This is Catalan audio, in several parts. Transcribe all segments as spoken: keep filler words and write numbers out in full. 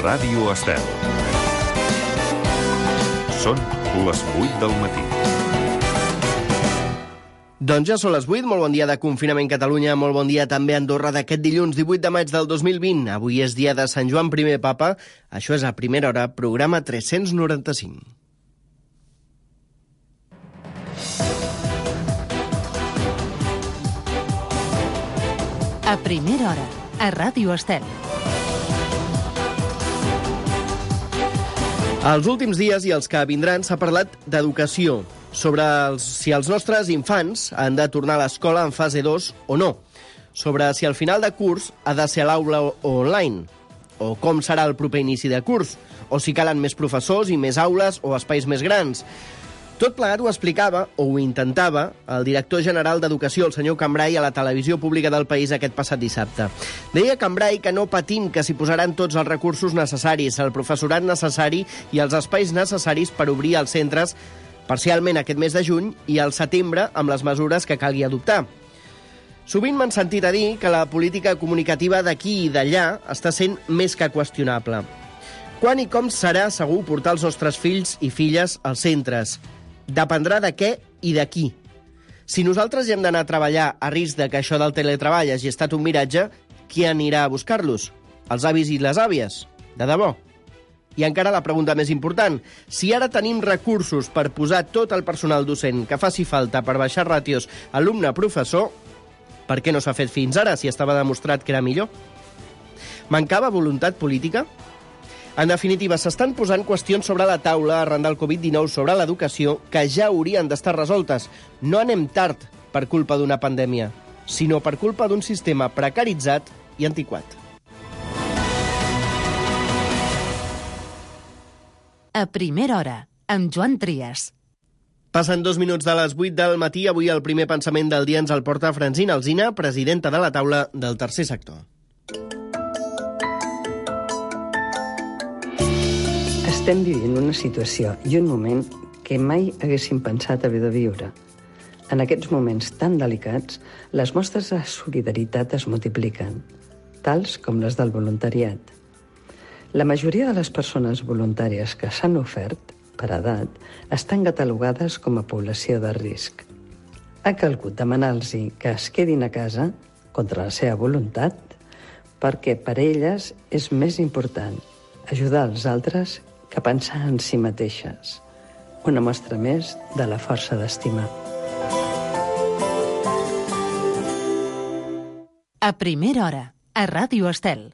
Ràdio Estel. Són les vuit del matí. Doncs ja són les vuit, molt bon dia de confinament Catalunya, molt bon dia també a Andorra d'aquest dilluns divuit de maig del dos mil vint. Avui és dia de Sant Joan primer Papa, això és a primera hora, programa tres-cents noranta-cinc. A primera hora, a Ràdio Estel. Els últims dies i els que vindran s'ha parlat d'educació, sobre els, si els nostres infants han de tornar a l'escola en fase dos o no, sobre si al final de curs ha de ser a l'aula o online, o com serà el proper inici de curs, o si calen més professors i més aules o espais més grans. Tot plegat ho explicava, o ho intentava, el director general d'Educació, el senyor Cambray, a la televisió pública del país aquest passat dissabte. Deia Cambray que no patim, que s'hi posaran tots els recursos necessaris, el professorat necessari i els espais necessaris per obrir els centres parcialment aquest mes de juny i al setembre amb les mesures que calgui adoptar. Sovint m'han sentit a dir que la política comunicativa d'aquí i d'allà està sent més que qüestionable. Quan i com serà segur portar els nostres fills i filles als centres? Dependrà de què i de qui. Si nosaltres hi hem d'anar a treballar a risc de que això del teletreball hagi estat un miratge, qui anirà a buscar-los? Els avis i les àvies? De debò? I encara la pregunta més important. Si ara tenim recursos per posar tot el personal docent que faci falta per baixar ràtios alumne-professor, per què no s'ha fet fins ara si estava demostrat que era millor? Mancava voluntat política? En definitiva, s'estan posant qüestions sobre la taula arran del covid dinou sobre l'educació que ja haurien d'estar resoltes. No anem tard per culpa d'una pandèmia, sinó per culpa d'un sistema precaritzat i antiquat. A primera hora, amb Joan Trias. Passen dos minuts de les vuit del matí. Avui el primer pensament del dia ens el porta Francina Alsina, presidenta de la taula del tercer sector. Estem vivint una situació i un moment que mai haguéssim pensat haver de viure. En aquests moments tan delicats, les mostres de solidaritat es multipliquen, tals com les del voluntariat. La majoria de les persones voluntàries que s'han ofert, per edat, estan catalogades com a població de risc. Ha calgut demanar-los que es quedin a casa, contra la seva voluntat, perquè per elles és més important ajudar els altres que pensar en si mateixes. Una mostra més de la força d'estimar. A primera hora, a Ràdio Estel.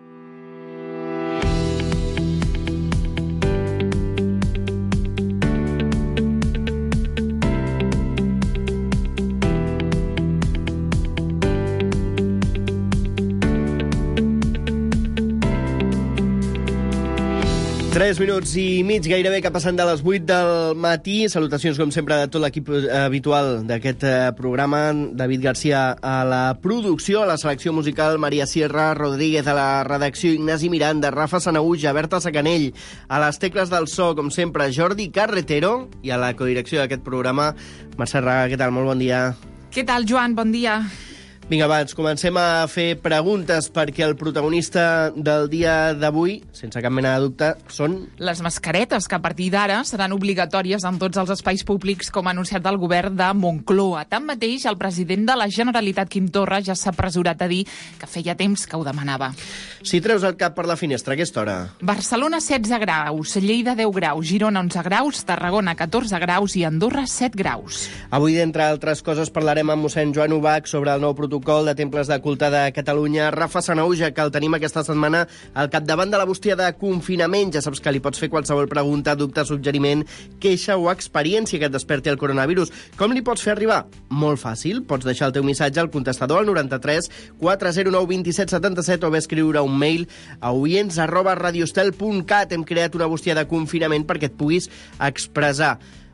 Tres minuts i mig, gairebé que passen de les vuit del matí. Salutacions, com sempre, de tot l'equip habitual d'aquest programa. David Garcia a la producció, a la selecció musical, Maria Sierra Rodríguez a la redacció, Ignasi Miranda, Rafa Sanaúja, Berta Sacanell, a les tecles del so, com sempre, Jordi Carretero, i a la codirecció d'aquest programa, Mercè Raga. Què tal? Molt bon dia. Què tal, Joan? Bon dia. Vinga, abans, comencem a fer preguntes perquè el protagonista del dia d'avui, sense cap mena de dubte, són... Les mascaretes, que a partir d'ara seran obligatòries en tots els espais públics, com ha anunciat el govern de Moncloa. Tanmateix, el president de la Generalitat, Quim Torra, ja s'ha apresurat a dir que feia temps que ho demanava. Si treus el cap per la finestra a aquesta hora... Barcelona, setze graus, Lleida, deu graus, Girona, onze graus, Tarragona, catorze graus i Andorra, set graus. Avui, d'entre altres coses, parlarem amb mossèn Joan Ubach sobre el nou protocol de temples de culte de Catalunya. Rafa Sanaúja, que el tenim aquesta setmana al capdavant de la bústia de confinament. Ja saps que li pots fer qualsevol pregunta, dubte, suggeriment, queixa o experiència que et desperti el coronavirus. Com li pots fer arribar? Molt fàcil. Pots deixar el teu missatge al contestador al noranta-tres quatre zero nou dos set set set o bé escriure un mail a oients arroba radiostel punt cat. Hem creat una bústia de confinament perquè et puguis expressar.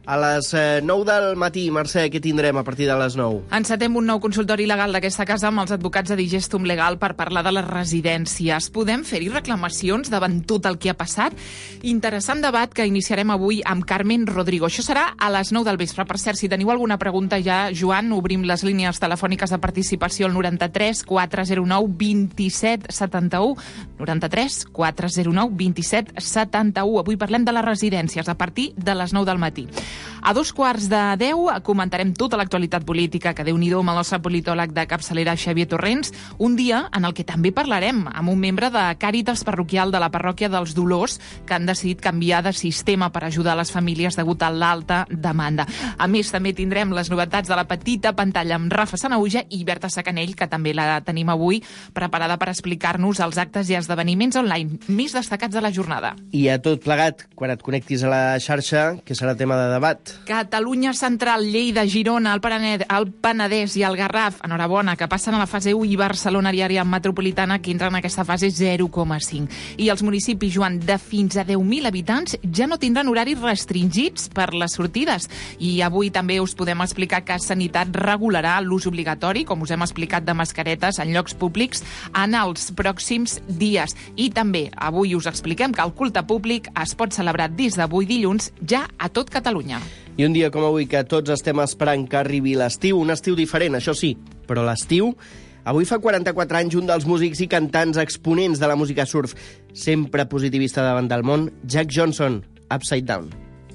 A les nou del matí, Mercè, què tindrem a partir de les nou? Encetem un nou consultori legal d'aquesta casa amb els advocats de Digestum Legal per parlar de les residències. Podem fer-hi reclamacions davant tot el que ha passat? Interessant debat que iniciarem avui amb Carmen Rodrigo. Això serà a les nou del vespre. Per cert, si teniu alguna pregunta ja, Joan, obrim les línies telefòniques de participació al noranta-tres quatre zero nou vint-i-set setanta-u. noranta-tres quatre zero nou vint-i-set setanta-u. Avui parlem de les residències a partir de les nou del matí. A dos quarts de deu comentarem tota l'actualitat política, que Déu-n'hi-do, amb el nostre politòleg de capçalera, Xavier Torrents, un dia en el que també parlarem amb un membre de Càritas Parroquial de la Parròquia dels Dolors, que han decidit canviar de sistema per ajudar les famílies degut a l'alta demanda. A més, també tindrem les novetats de la petita pantalla amb Rafa Sanauja i Berta Sacanell, que també la tenim avui preparada per explicar-nos els actes i esdeveniments online més destacats de la jornada. I a tot plegat, quan et connectis a la xarxa, que serà tema de debat. Catalunya Central, Lleida, Girona, el Penedès, el Penedès i el Garraf, enhorabona, que passen a la fase u, i Barcelona i àrea metropolitana, que entren en aquesta fase zero coma cinc. I els municipis, Joan, de fins a deu mil habitants ja no tindran horaris restringits per les sortides. I avui també us podem explicar que Sanitat regularà l'ús obligatori, com us hem explicat, de mascaretes en llocs públics en els pròxims dies. I també avui us expliquem que el culte públic es pot celebrar des d'avui dilluns ja a tot Catalunya. I un dia com avui, que tots estem esperant que arribi l'estiu, un estiu diferent, això sí, però l'estiu... Avui fa quaranta-quatre anys un dels músics i cantants exponents de la música surf, sempre positivista davant del món, Jack Johnson, Upside Down.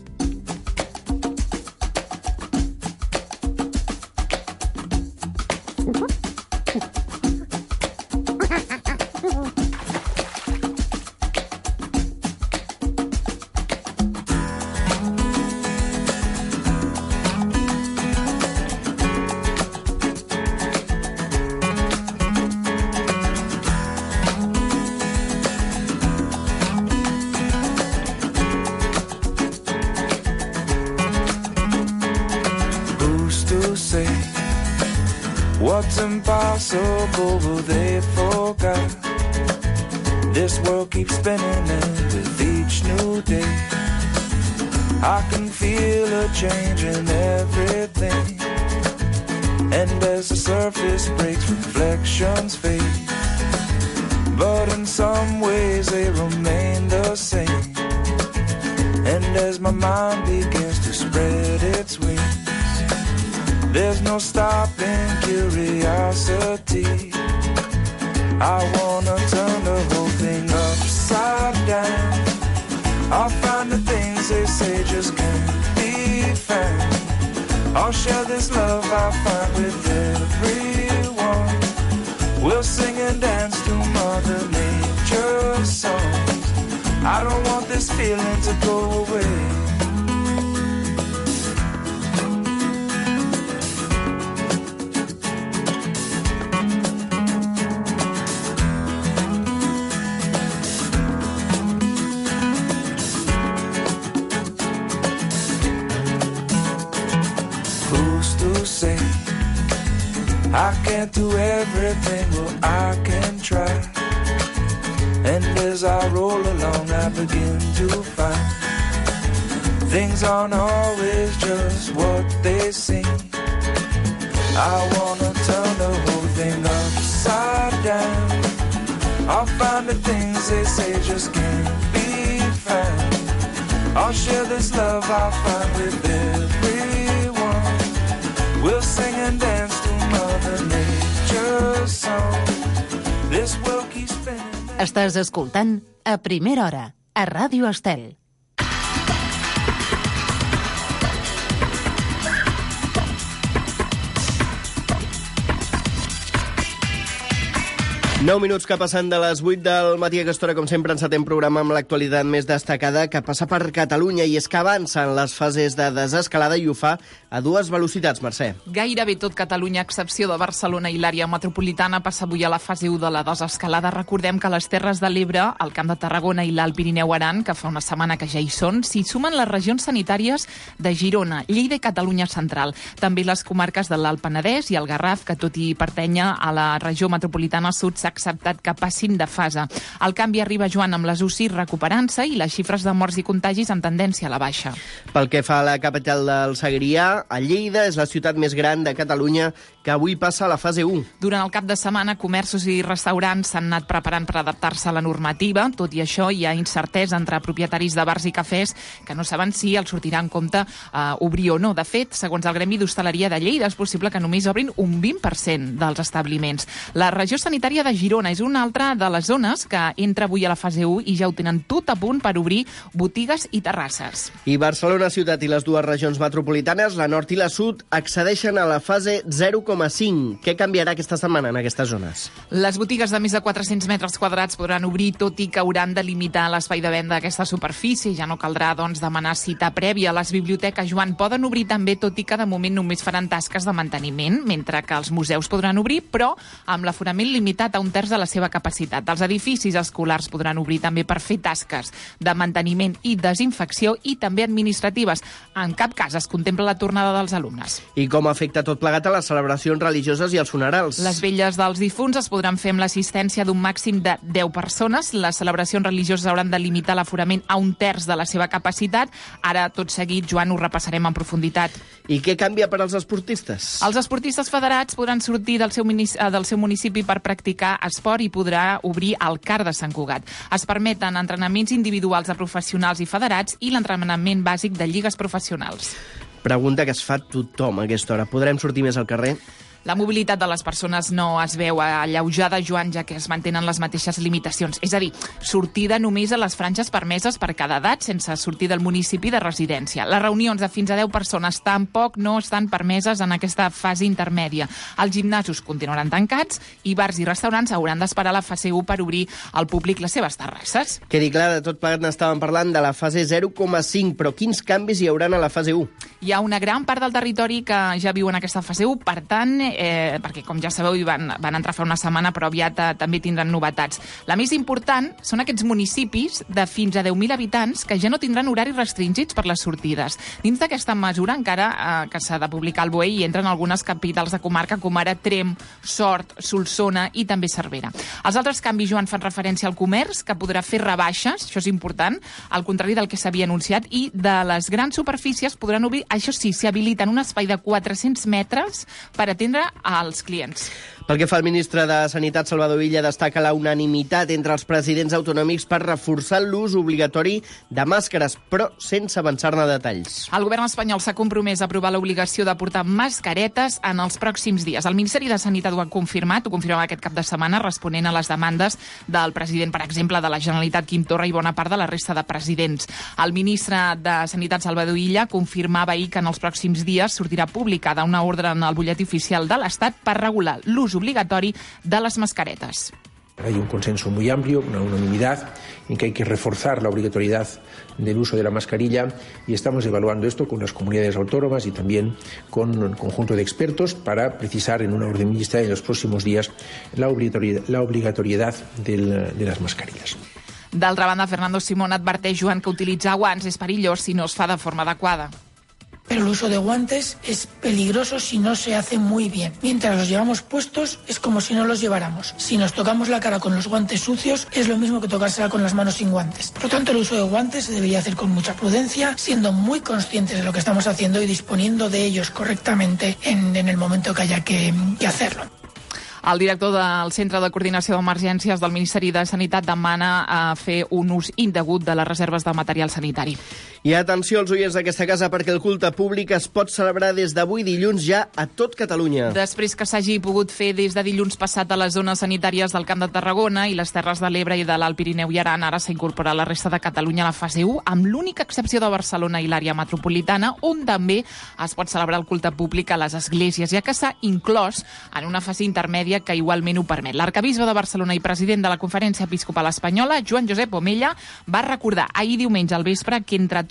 What's impossible they forgot. This world keeps spinning and with each new day I can feel a change in everything. And as the surface breaks, reflections fade, but in some ways they remain the same. And as my mind begins to spread its wings, there's no stopping curiosity. I wanna turn the whole thing upside down. I'll find the things they say just can't be found. I'll share this love I find with everyone. We'll sing and dance to Mother Nature's songs. I don't want this feeling to go away. I can't do everything, well I can try. And as I roll along I begin to find things aren't always just what they seem. I wanna turn the whole thing upside down. I'll find the things they say just can't be found. I'll share this love I find with everyone. We'll sing and dance to Mother Nature's song. This world keeps spinning. Estàs escoltant A Primera Hora, a Ràdio Estel. nou minuts que passen de les vuit del matí. A aquesta hora, com sempre, encetem programa amb l'actualitat més destacada que passa per Catalunya, i és que avancen les fases de desescalada i ho fa a dues velocitats, Mercè. Gairebé tot Catalunya, a excepció de Barcelona i l'àrea metropolitana, passa avui a la fase u de la desescalada. Recordem que les Terres de l'Ebre, el Camp de Tarragona i l'Alt Pirineu-Aran, que fa una setmana que ja hi són, s'hi sumen les regions sanitàries de Girona, Lleida i Catalunya Central. També les comarques de l'Alt Penedès i el Garraf, que tot i pertènyer a la regió metropolitana sud, s'ha acceptat que passin de fase. El canvi arriba, Joan, amb les U C I recuperant-se i les xifres de morts i contagis en tendència a la baixa. Pel que fa a la capital del Segrià, a Lleida és la ciutat més gran de Catalunya que avui passa a la fase u. Durant el cap de setmana, comerços i restaurants s'han anat preparant per adaptar-se a la normativa. Tot i això, hi ha incertesa entre propietaris de bars i cafès que no saben si els sortirà en compte eh, obrir o no. De fet, segons el Gremi d'Hostaleria de Lleida, és possible que només obrin un vint per cent dels establiments. La regió sanitària de Girona és una altra de les zones que entra avui a la fase u i ja ho tenen tot a punt per obrir botigues i terrasses. I Barcelona ciutat i les dues regions metropolitanes, la nord i la sud, accedeixen a la fase zero coma cinc. Què canviarà aquesta setmana en aquestes zones? Les botigues de més de quatre-cents metres quadrats podran obrir, tot i que hauran de limitar l'espai de venda d'aquesta superfície. Ja no caldrà, doncs, demanar cita prèvia. Les biblioteques, Joan, poden obrir també, tot i que de moment només faran tasques de manteniment, mentre que els museus podran obrir, però amb l'aforament limitat a un terç de la seva capacitat. Els edificis escolars podran obrir també per fer tasques de manteniment i desinfecció i també administratives. En cap cas es contempla la tornada dels alumnes. I com afecta tot plegat a les celebracions religioses i els funerals? Les vetlles dels difunts es podran fer amb l'assistència d'un màxim de deu persones. Les celebracions religioses hauran de limitar l'aforament a un terç de la seva capacitat. Ara, tot seguit, Joan, ho repassarem en profunditat. I què canvia per als esportistes? Els esportistes federats podran sortir del seu, del seu municipi per practicar esport i podrà obrir el C A R de Sant Cugat. Es permeten entrenaments individuals de professionals i federats i l'entrenament bàsic de lligues professionals. Pregunta que es fa tothom a aquesta hora. Podrem sortir més al carrer? La mobilitat de les persones no es veu alleujada, Joan, ja que es mantenen les mateixes limitacions. És a dir, sortida només a les franges permeses per cada edat, sense sortir del municipi de residència. Les reunions de fins a deu persones tampoc no estan permeses en aquesta fase intermèdia. Els gimnasos continuaran tancats i bars i restaurants hauran d'esperar la fase u per obrir al públic les seves terrasses. Quedi clar, de tot plegat n'estàvem parlant de la fase zero coma cinc, però quins canvis hi hauran a la fase u? Hi ha una gran part del territori que ja viu en aquesta fase u, per tant, eh, perquè com ja sabeu hi van, van entrar fa una setmana, però aviat eh, també tindran novetats. La més important són aquests municipis de fins a deu mil habitants que ja no tindran horaris restringits per les sortides. Dins d'aquesta mesura, encara eh, que s'ha de publicar el B O E, hi entren algunes capitals de comarca com ara Tremp, Sort, Solsona i també Cervera. Els altres canvis, Joan, fan referència al comerç, que podrà fer rebaixes, això és important, al contrari del que s'havia anunciat, i de les grans superfícies podran obrir, això sí, s'habiliten un espai de quatre-cents metres per atendre als clients. Pel que fa al ministre de Sanitat, Salvador Illa, destaca la unanimitat entre els presidents autonòmics per reforçar l'ús obligatori de màscares, però sense avançar-ne detalls. El govern espanyol s'ha compromès a aprovar l'obligació de portar mascaretes en els pròxims dies. El Ministeri de Sanitat ho ha confirmat, ho confirmava aquest cap de setmana, responent a les demandes del president, per exemple, de la Generalitat, Quim Torra, i bona part de la resta de presidents. El ministre de Sanitat, Salvador Illa, confirmava ahir que en els pròxims dies sortirà publicada una ordre en el butlletí oficial de l'Estat per regular l'ús obligatori de las mascaretas. Hay un consenso muy amplio, una unanimidad en que hay que reforzar la obligatoriedad del uso de la mascarilla y estamos evaluando esto con las comunidades autónomas y también con un conjunto de expertos para precisar en una orden ministerial en los próximos días la obligatoriedad, la obligatoriedad del, de las mascarillas. D'altra banda, Fernando Simón adverteix, Joan, que utilitzar guants és perillós si no es fa de forma adequada. Pero el uso de guantes es peligroso si no se hace muy bien. Mientras los llevamos puestos es como si no los lleváramos. Si nos tocamos la cara con los guantes sucios es lo mismo que tocársela con las manos sin guantes. Por lo tanto, el uso de guantes se debería hacer con mucha prudencia, siendo muy conscientes de lo que estamos haciendo y disponiendo de ellos correctamente en, en el momento que haya que, que hacerlo. El director del Centre de Coordinació d'Emergències del Ministeri de Sanitat demana a fer un ús indegut de les reserves de material sanitari. I atenció als oients d'aquesta casa, perquè el culte públic es pot celebrar des d'avui dilluns ja a tot Catalunya. Després que s'hagi pogut fer des de dilluns passat a les zones sanitàries del Camp de Tarragona i les Terres de l'Ebre i de l'Alt Pirineu i Aran, ara s'ha incorporat la resta de Catalunya a la fase u, amb l'única excepció de Barcelona i l'àrea metropolitana, on també es pot celebrar el culte públic a les esglésies, ja que s'ha inclòs en una fase intermèdia que igualment ho permet. L'arcabisbe de Barcelona i president de la Conferència Episcopal Espanyola, Joan Josep Omella, va recordar ahir diumenge al vespre que entre tots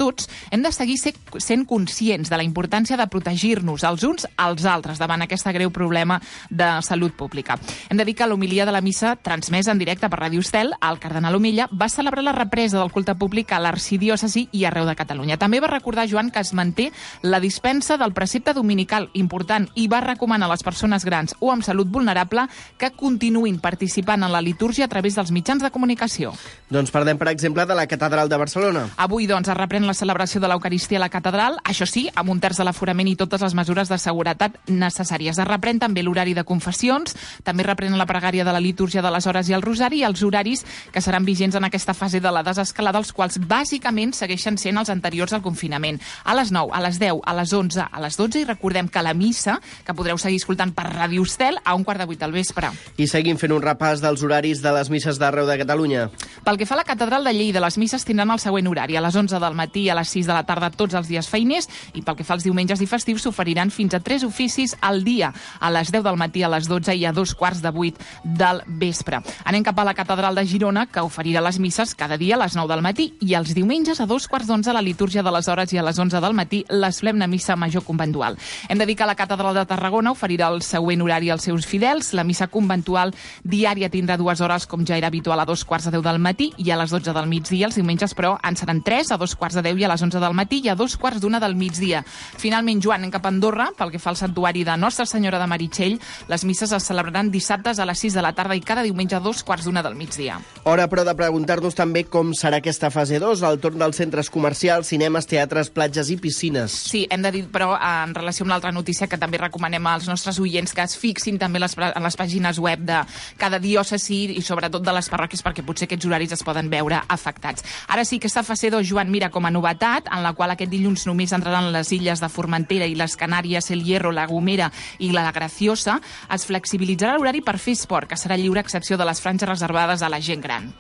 tots hem de seguir sent conscients de la importància de protegir-nos els uns als altres davant aquest greu problema de salut pública. Hem de dir que l'homilia de la missa, transmesa en directe per Ràdio Estel, el cardenal Omella va celebrar la represa del culte públic a l'arxidiòcesi i arreu de Catalunya. També va recordar, Joan, que es manté la dispensa del precepte dominical important i va recomanar a les persones grans o amb salut vulnerable que continuïn participant en la litúrgia a través dels mitjans de comunicació. Doncs parlem, per exemple, de la Catedral de Barcelona. Avui, doncs, es reprèn la celebració de l'Eucaristia a la catedral, això sí, amb un terç de l'aforament i totes les mesures de seguretat necessàries. Es reprèn també l'horari de confessions, també reprèn la pregària de la litúrgia de les hores i el rosari i els horaris que seran vigents en aquesta fase de la desescalada, els quals bàsicament segueixen sent els anteriors al confinament. A les nou, a les deu, a les onze, a les dotze, i recordem que la missa, que podreu seguir escoltant per Ràdio Estel, a un quart de vuit del vespre. I seguim fent un repàs dels horaris de les misses d'arreu de Catalunya. Pel que fa a la Catedral de Lleida, les misses tindran el següent horari: a les onze del matí i a les sis de la tarda tots els dies feiners, i pel que fa als diumenges i festius s'oferiran fins a tres oficis al dia, a les deu del matí, a les dotze i a dos quarts de vuit del vespre. Anem cap a la Catedral de Girona, que oferirà les misses cada dia a les nou del matí i els diumenges a dos quarts d'onze la litúrgia de les hores i a les onze del matí la solemne missa major conventual. Hem de dir que la Catedral de Tarragona oferirà el següent horari als seus fidels. La missa conventual diària tindrà dues hores, com ja era habitual, a dos quarts de deu del matí i a les dotze del migdia. Els diumenges, però, en seran tres, a dos quarts de deu i a les onze del matí i a dos quarts d'una del migdia. Finalment, Joan, anem cap a Andorra. Pel que fa al santuari de Nostra Senyora de Meritxell, les misses es celebraran dissabtes a les sis de la tarda i cada diumenge a dos quarts d'una del migdia. Hora, però, de preguntar-nos també com serà aquesta fase dos, al torn dels centres comercials, cinemes, teatres, platges i piscines. Sí, hem de dir, però, en relació amb l'altra notícia, que també recomanem als nostres oients que es fixin també les, en les pàgines web de cada diòcesi i sobretot de les parròquies, perquè potser aquests horaris es poden veure afectats. Ara sí, aquesta fase dos, Joan, mira, com a novetat, en la qual aquest dilluns només entraran les illes de Formentera i les Canàries, El Hierro, La Gomera i la Graciosa, es flexibilitzarà l'horari per fer esport, que serà lliure a excepció de les franges reservades a la gent gran.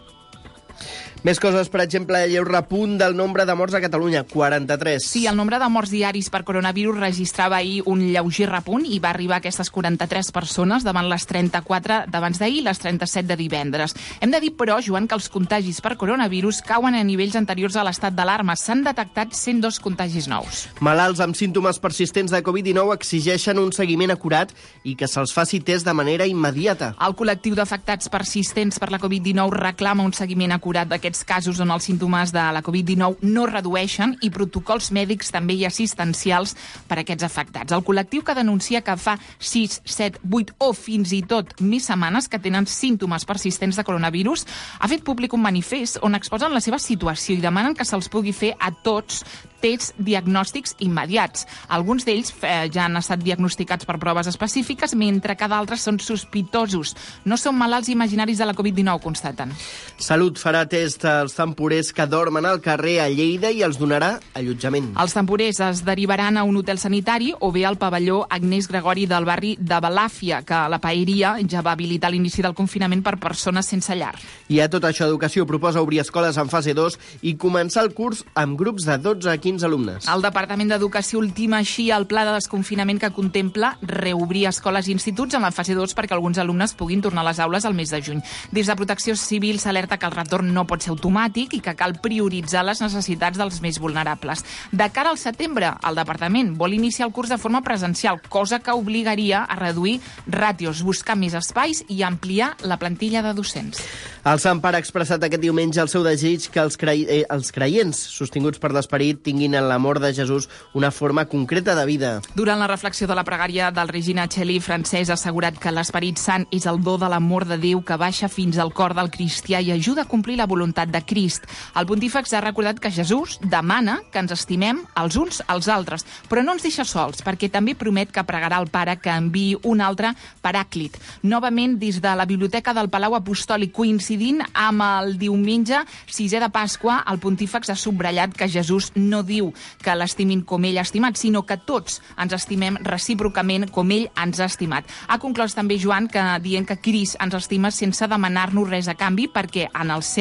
Més coses, per exemple, lleu repunt del nombre de morts a Catalunya, quaranta-tres. Sí, el nombre de morts diaris per coronavirus registrava ahir un lleuger repunt i va arribar a aquestes quaranta-tres persones davant les trenta-quatre d'abans d'ahir i les trenta-set de divendres. Hem de dir, però, Joan, que els contagis per coronavirus cauen a nivells anteriors a l'estat d'alarma. S'han detectat cent dos contagis nous. Malalts amb símptomes persistents de covid dinou exigeixen un seguiment acurat i que se'ls faci test de manera immediata. El col·lectiu d'afectats persistents per la covid dinou reclama un seguiment acurat d'aquests casos on els símptomes de la covid dinou no redueixen i protocols mèdics també i assistencials per a aquests afectats. El col·lectiu que denuncia que fa sis, set, vuit o fins i tot més setmanes que tenen símptomes persistents de coronavirus ha fet públic un manifest on exposen la seva situació i demanen que se'ls pugui fer a tots tests diagnòstics immediats. Alguns d'ells eh, ja han estat diagnosticats per proves específiques, mentre que d'altres són sospitosos. No són malalts imaginaris de la covid dinou, constaten. Salut farà test als temporers que dormen al carrer a Lleida i els donarà allotjament. Els temporers es derivaran a un hotel sanitari o bé al pavelló Agnès Gregori del barri de Balàfia, que la Paeria ja va habilitar l'inici del confinament per persones sense llar. I a tot això, Educació proposa obrir escoles en fase dos i començar el curs amb grups de dotze a quinze alumnes. El Departament d'Educació ultima així el pla de desconfinament que contempla reobrir escoles i instituts en la fase dos perquè alguns alumnes puguin tornar a les aules al mes de juny. Des de Protecció Civil s'alerta que el retorn no pot ser automàtic i que cal prioritzar les necessitats dels més vulnerables. De cara al setembre, el Departament vol iniciar el curs de forma presencial, cosa que obligaria a reduir ràtios, buscar més espais i ampliar la plantilla de docents. El Sant Pare ha expressat aquest diumenge el seu desig que els, cre... eh, els creients sostinguts per l'esperit tinguin en l'amor de Jesús una forma concreta de vida. Durant la reflexió de la pregària del Regina Celli, Francesc ha assegurat que l'Esperit Sant és el do de l'amor de Déu que baixa fins al cor del cristià i ajuda a complir la voluntat de Crist. El pontífex ha recordat que Jesús demana que ens estimem els uns als altres, però no ens deixa sols, perquè també promet que pregarà al Pare que enviï un altre paràclit. Novament, des de la Biblioteca del Palau Apostòlic, coincidint amb el diumenge sisè de Pasqua, el pontífex ha subratllat que Jesús no diu que l'estimin com ell ha estimat, sinó que tots ens estimem recíprocament com ell ens ha estimat. Ha conclòs també Joan que dient que Crist ens estima sense demanar-nos res a canvi, perquè en el seu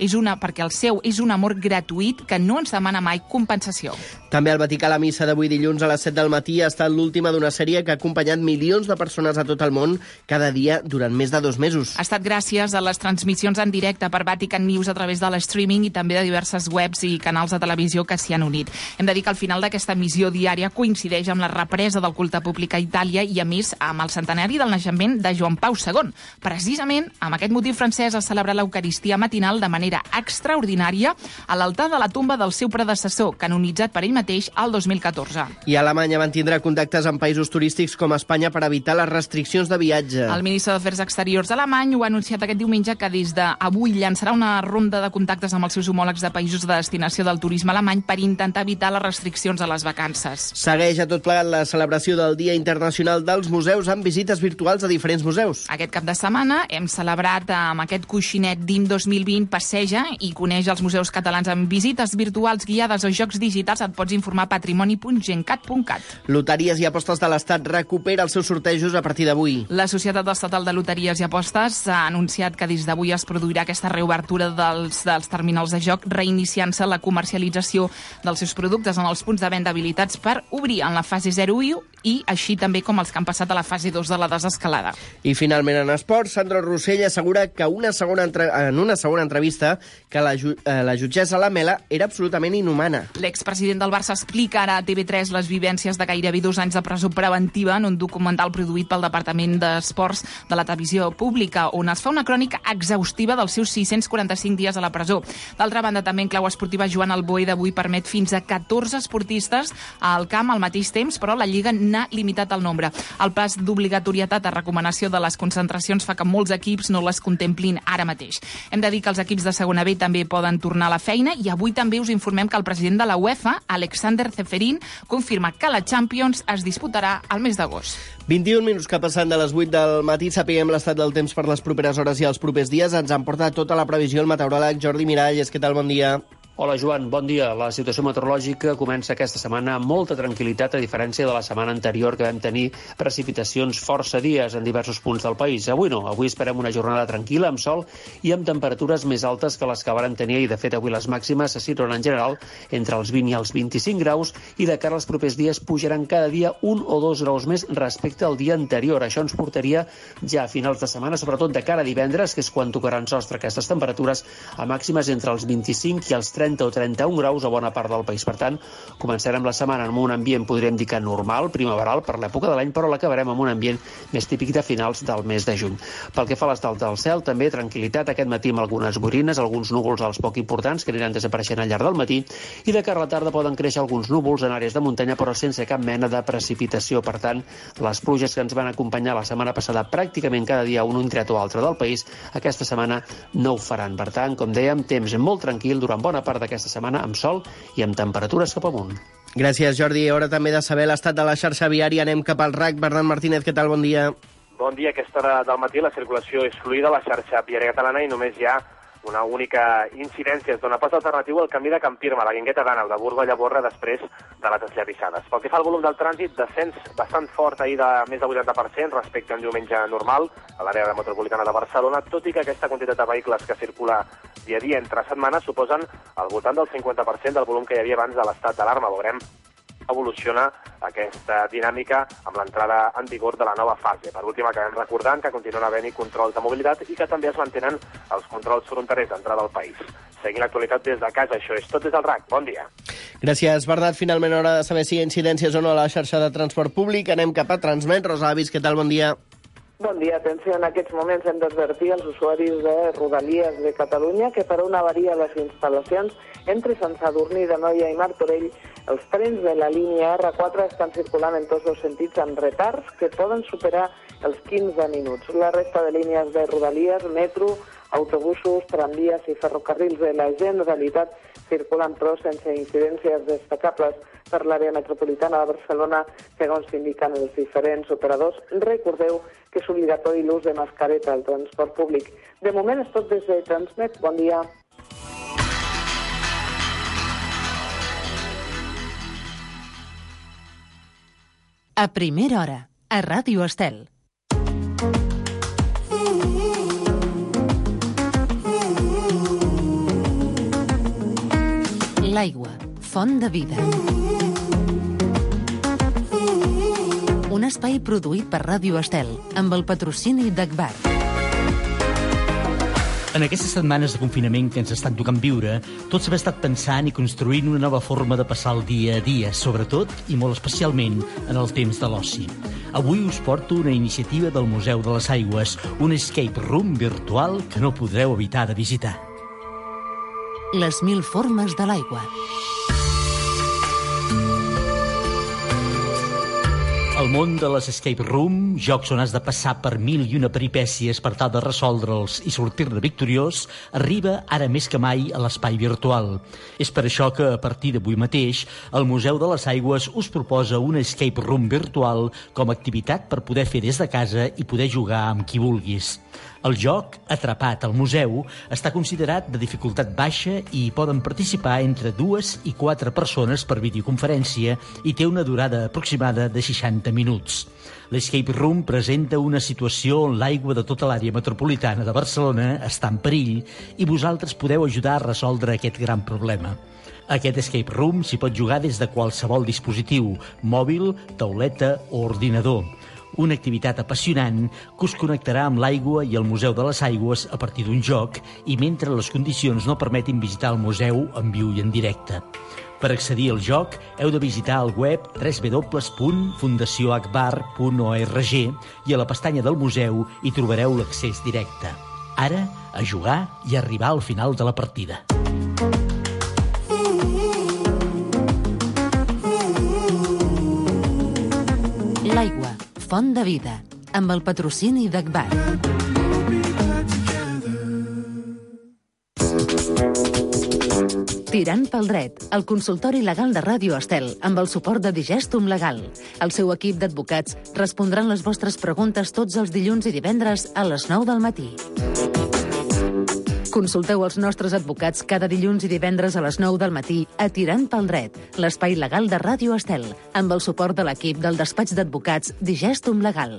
és una, perquè el seu és un amor gratuït que no ens demana mai compensació. També al Vaticà la missa d'avui dilluns a les set del matí ha estat l'última d'una sèrie que ha acompanyat milions de persones a tot el món cada dia durant més de dos mesos. Ha estat gràcies a les transmissions en directe per Vatican News a través de l'streaming i també de diverses webs i canals de televisió que s'hi han unit. Hem de dir que al final d'aquesta missió diària coincideix amb la represa del culte públic a Itàlia i, a més, amb el centenari del naixement de Joan Pau segon. Precisament, amb aquest motiu francès ha celebrat l'Eucaristia matinal de manera extraordinària a l'altar de la tomba del seu predecessor, canonitzat per ell mateix al dos mil catorze. I Alemanya mantindrà contactes amb països turístics com Espanya per evitar les restriccions de viatge. El ministre d'Afers Exteriors alemany ho ha anunciat aquest diumenge que des d'avui llançarà una ronda de contactes amb els seus homòlegs de països de destinació del turisme alemany per intentar evitar les restriccions a les vacances. Segueix a tot plegat la celebració del Dia Internacional dels Museus amb visites virtuals a diferents museus. Aquest cap de setmana hem celebrat amb aquest coixinet D I M dos mil vint Passeja i coneix els museus catalans amb visites virtuals guiades o jocs digitals. Et pots informar a patrimoni punt gencat punt cat. Loteries i Apostes de l'Estat recupera els seus sortejos a partir d'avui. La Societat Estatal de Loteries i Apostes ha anunciat que des d'avui es produirà aquesta reobertura dels, dels terminals de joc, reiniciant-se la comercialització dels seus productes en els punts de venda habilitats per obrir en la fase zero u i així també com els que han passat a la fase dos de la desescalada. I finalment en esports, Sandro Rossell assegura que una segona entre... en una segona entrevista que la, ju... eh, la jutgessa Lamela era absolutament inhumana. L'expresident del Barça explica ara a T V tres les vivències de gairebé dos anys de presó preventiva en un documental produït pel Departament d'Esports de la Televisió Pública, on es fa una crònica exhaustiva dels seus sis-cents quaranta-cinc dies a la presó. D'altra banda, també en clau esportiva, Joan Alboé d'avui permet fins a catorze esportistes al camp al mateix temps, però la Lliga n'ha limitat el nombre. El pas d'obligatorietat a recomanació de les concentracions fa que molts equips no les contemplin ara mateix. Hem de dir que els equips de segona B també poden tornar a la feina i avui també us informem que el president de la UEFA, Alexander Ceferin, confirma que la Champions es disputarà al mes d'agost. vint-i-un minuts que passant de les vuit del matí sapiguem l'estat del temps per les properes hores i els propers dies. Ens en porta tota la previsió el meteoròleg Jordi Miralles. Què tal? Bon dia. Hola, Joan, bon dia. La situació meteorològica comença aquesta setmana amb molta tranquil·litat, a diferència de la setmana anterior, que vam tenir precipitacions força dies en diversos punts del país. Avui no, avui esperem una jornada tranquil·la, amb sol i amb temperatures més altes que les que varen tenir, i de fet avui les màximes se situen en general entre els vint i els vint-i-cinc graus, i de cara als propers dies pujaran cada dia un o dos graus més respecte al dia anterior. Això ens portaria ja a finals de setmana, sobretot de cara a divendres, que és quan tocaran sostre aquestes temperatures, a màximes entre els vint-i-cinc i els trenta o trenta-un graus a bona part del país. Per tant, començarem la setmana amb un ambient, podríem dir que normal, primaveral per l'època de l'any, però l'acabarem amb un ambient més típic de finals del mes de juny. Pel que fa a l'estat del cel, també tranquil·litat aquest matí amb algunes boirines, alguns núvols als poc importants que aniran desapareixent al llarg del matí, i de cara a la tarda poden créixer alguns núvols en àrees de muntanya, però sense cap mena de precipitació. Per tant, les pluges que ens van acompanyar la setmana passada pràcticament cada dia a un indret o altre del país, aquesta setmana no ho faran. Per tant, com dèiem, temps molt tranquil durant bona part d'aquesta setmana, amb sol i amb temperatures cap amunt. Gràcies, Jordi. Hora també de saber l'estat de la xarxa viària. Anem cap al R A C. Bernat Martínez, què tal? Bon dia. Bon dia. A aquesta hora del matí la circulació és fluida a la xarxa viària catalana i només hi ha una única incidència. Es dona pas alternatiu al camí de Campirma, la Guingueta d'Àneu, de Burgo a Llavorre, després de les esllavissades. Pel que fa al volum del trànsit, descens bastant fort ahir de més del vuitanta per cent respecte a un diumenge normal a l'àrea metropolitana de Barcelona, tot i que aquesta quantitat de vehicles que circula dia a dia entre setmanes suposen al voltant del cinquanta per cent del volum que hi havia abans de l'estat d'alarma. Veurem evoluciona aquesta dinàmica amb l'entrada en vigor de la nova fase. Per últim, acabem recordant que continuen havent-hi controls de mobilitat i que també es mantenen els controls fronterers d'entrada al país. Seguint l'actualitat des de casa, això és tot des del R A C. Bon dia. Gràcies, Bernat. Finalment, hora de saber si hi ha incidències o no a la xarxa de transport públic. Anem cap a Transmet. Rosa Avis, què tal? Bon dia. Bon dia. Atenció, en aquests moments hem d'advertir als usuaris de Rodalies de Catalunya que per una avaria a les instal·lacions entre Sant Sadurní d'Anoia i Martorell, els trens de la línia R quatre estan circulant en tots els sentits amb retards que poden superar els quinze minuts. La resta de línies de Rodalies, metro, autobusos, tramvies i ferrocarrils de la Generalitat circulant però sense incidències destacables per l'àrea metropolitana de Barcelona, segons s'indiquen els diferents operadors. Recordeu que és obligatori l'ús de mascareta al transport públic. De moment és tot des de Transmet. Bon dia. A primera hora, a Ràdio Estel. font de vida. Un espai produït per Ràdio Estel, amb el patrocini d'Agbar. En aquestes setmanes de confinament que ens estan tocant viure, tots hem estat pensant i construint una nova forma de passar el dia a dia, sobretot i molt especialment en el temps de l'oci. Avui us porto una iniciativa del Museu de les Aigües, un escape room virtual que no podreu evitar de visitar. Les mil formes de l'aigua. El món de les escape room, jocs on has de passar per mil i una peripècies per tal de resoldre'ls i sortir-ne victoriós, arriba ara més que mai a l'espai virtual. És per això que, a partir d'avui mateix, el Museu de les Aigües us proposa un escape room virtual com a activitat per poder fer des de casa i poder jugar amb qui vulguis. El joc, Atrapat al museu, està considerat de dificultat baixa i hi poden participar entre dues i quatre persones per videoconferència i té una durada aproximada de seixanta minuts. L'Escape Room presenta una situació on l'aigua de tota l'àrea metropolitana de Barcelona està en perill i vosaltres podeu ajudar a resoldre aquest gran problema. Aquest escape room s'hi pot jugar des de qualsevol dispositiu, mòbil, tauleta o ordinador. Una activitat apassionant que us connectarà amb l'aigua i el Museu de les Aigües a partir d'un joc i mentre les condicions no permetin visitar el museu en viu i en directe. Per accedir al joc heu de visitar el web w w w punt fundació agbar punt org i a la pestanya del museu hi trobareu l'accés directe. Ara, a jugar i a arribar al final de la partida. L'aigua, font de vida, amb el patrocini d'Agbar. Tirant pel dret, el consultori legal de Ràdio Estel, amb el suport de Digestum Legal. El seu equip d'advocats respondran les vostres preguntes tots els dilluns i divendres a les nou del matí. Consulteu els nostres advocats cada dilluns i divendres a les nou del matí a Tirant pel dret, l'espai legal de Ràdio Estel, amb el suport de l'equip del despatx d'advocats Digestum Legal.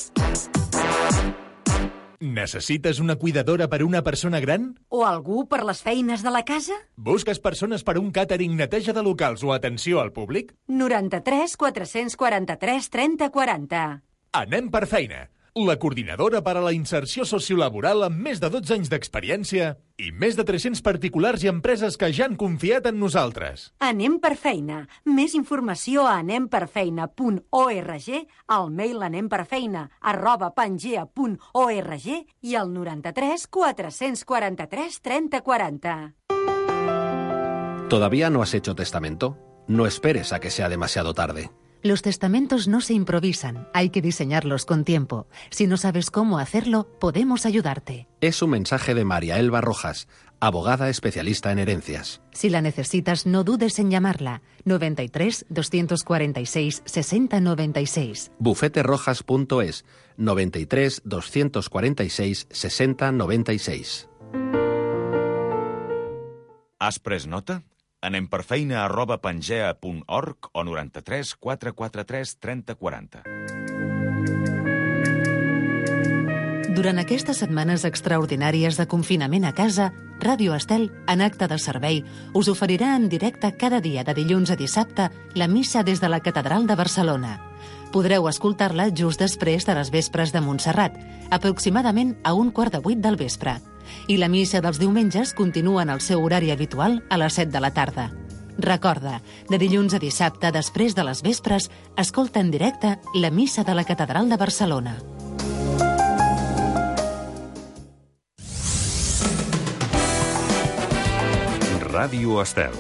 Necessites una cuidadora per una persona gran? O algú per les feines de la casa? Busques persones per un càtering, neteja de locals o atenció al públic? noranta-tres quatre-cents quaranta-tres trenta quaranta. Anem per feina. La coordinadora per a la inserció sociolaboral amb més de dotze anys d'experiència i més de tres-cents particulars i empreses que ja han confiat en nosaltres. Anem per feina. Més informació a anem per feina punt org, al mail anemperfeina arroba pangea punt org i al noranta-tres quatre-cents quaranta-tres trenta quaranta. ¿Todavía no has hecho testamento? No esperes a que sea demasiado tarde. Los testamentos no se improvisan, hay que diseñarlos con tiempo. Si no sabes cómo hacerlo, podemos ayudarte. Es un mensaje de María Elba Rojas, abogada especialista en herencias. Si la necesitas, no dudes en llamarla. noventa y tres, doscientos cuarenta y seis, sesenta noventa y seis. bufete rojas punto es, noventa y tres, doscientos cuarenta y seis, sesenta noventa y seis. Has pres nota? Anem per feina arroba pangea punt org o noranta-tres quatre quaranta-tres trenta quaranta. Durant aquestes setmanes extraordinàries de confinament a casa, Ràdio Estel, en acte de servei, us oferirà en directe cada dia de dilluns a dissabte la missa des de la Catedral de Barcelona. Podreu escoltar-la just després de les vespres de Montserrat, aproximadament a un quart de vuit del vespre. I la missa dels diumenges continua en el seu horari habitual a les set de la tarda. Recorda, de dilluns a dissabte, després de les vespres, escolta en directe la missa de la Catedral de Barcelona. Ràdio Estel.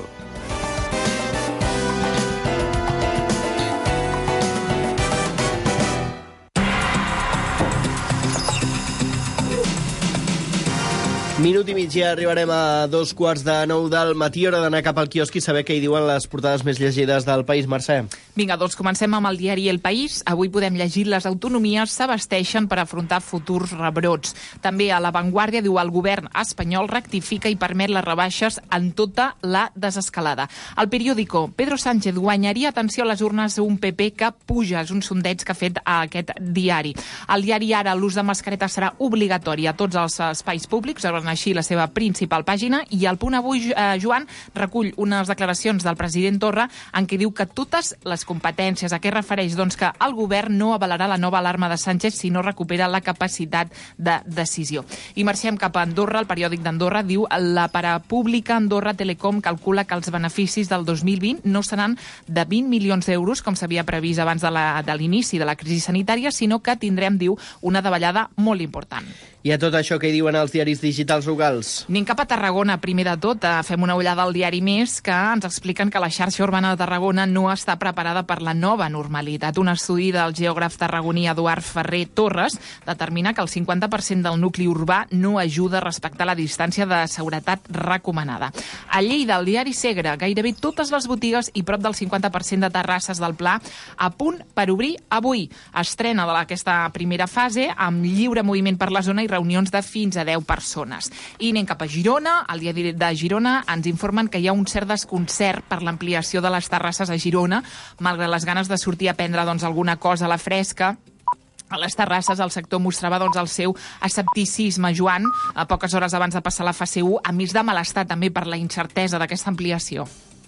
Minut i mig ja arribarem a dos quarts de nou del matí, hora d'anar cap al quiosc i saber què hi diuen les portades més llegides del país. Mercè. Vinga, doncs comencem amb el diari El País. Avui podem llegir: les autonomies s'abasteixen per afrontar futurs rebrots. També a La Vanguardia diu: el govern espanyol rectifica i permet les rebaixes en tota la desescalada. El periòdico: Pedro Sánchez guanyaria atenció a les urnes un P P que puja. És un sondeig que ha fet a aquest diari. Al diari Ara: l'ús de mascareta serà obligatori a tots els espais públics, en torna així la seva principal pàgina, i al Punt Avui, eh, Joan, recull unes declaracions del president Torra en què diu que totes les competències, a què refereix? Doncs que el govern no avalarà la nova alarma de Sánchez si no recupera la capacitat de decisió. I marxem cap a Andorra. El periòdic d'Andorra diu: la parapública Andorra Telecom calcula que els beneficis del dos mil vint no seran de vint milions d'euros, com s'havia previst abans de, la, de l'inici de la crisi sanitària, sinó que tindrem, diu, una davallada molt important. I a tot això, què hi diuen els diaris digitals locals? Anem cap a Tarragona, primer de tot. Fem una ullada al diari Més, que ens expliquen que la xarxa urbana de Tarragona no està preparada per la nova normalitat. Un estudi del geògraf tarragoní Eduard Ferrer Torres determina que el cinquanta per cent del nucli urbà no ajuda a respectar la distància de seguretat recomanada. A Lleida, el diari Segre, gairebé totes les botigues i prop del cinquanta per cent de terrasses del Pla a punt per obrir avui. Estrena d'aquesta primera fase amb lliure moviment per la zona i reunions de fins a deu persones. I anem cap a Girona. Al diari de Girona ens informen que hi ha un cert desconcert per l'ampliació de les terrasses a Girona, malgrat les ganes de sortir a prendre doncs, alguna cosa a la fresca. A les terrasses el sector mostrava doncs, el seu escepticisme, Joan, a poques hores abans de passar la fase u, a més de malestar també per la incertesa d'aquesta ampliació.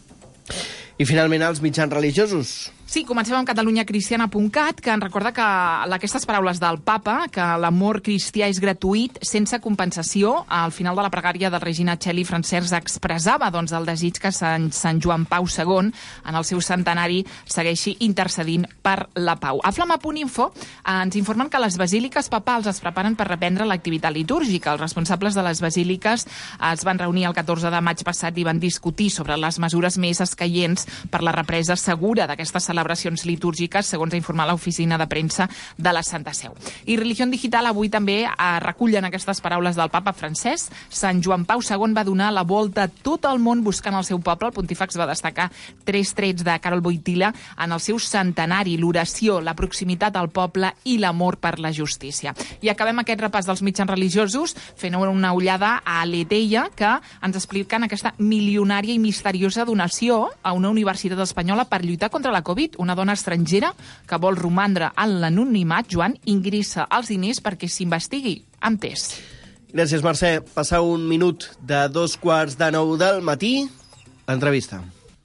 I finalment els mitjans religiosos. Sí, comencem amb catalunya cristiana punt cat, que ens recorda que aquestes paraules del papa, que l'amor cristià és gratuït, sense compensació. Al final de la pregària del Regina Coeli, Francesc expressava doncs, el desig que Sant, Sant Joan Pau segon, en el seu centenari, segueixi intercedint per la pau. A flama punt info ens informen que les basíliques papals es preparen per reprendre l'activitat litúrgica. Els responsables de les basíliques es van reunir el catorze de maig passat i van discutir sobre les mesures més escaients per la represa segura d'aquestes celebracions litúrgiques, segons ha informat l'oficina de premsa de la Santa Seu. I Religió Digital avui també eh, recullen aquestes paraules del papa Francesc. Sant Joan Pau segon va donar la volta a tot el món buscant el seu poble. El pontífex va destacar tres trets de Carol Wojtyla en el seu centenari: l'oració, la proximitat al poble i l'amor per la justícia. I acabem aquest repàs dels mitjans religiosos fent una ullada a l'Eteia, que ens expliquen aquesta milionària i misteriosa donació a una universitat espanyola per lluitar contra la Covid. Una dona estrangera que vol romandre en l'anonimat, Joan, ingressa els diners perquè s'investigui amb test. Gràcies, Mercè. Passar un minut de dos quarts de nou del matí. L'entrevista.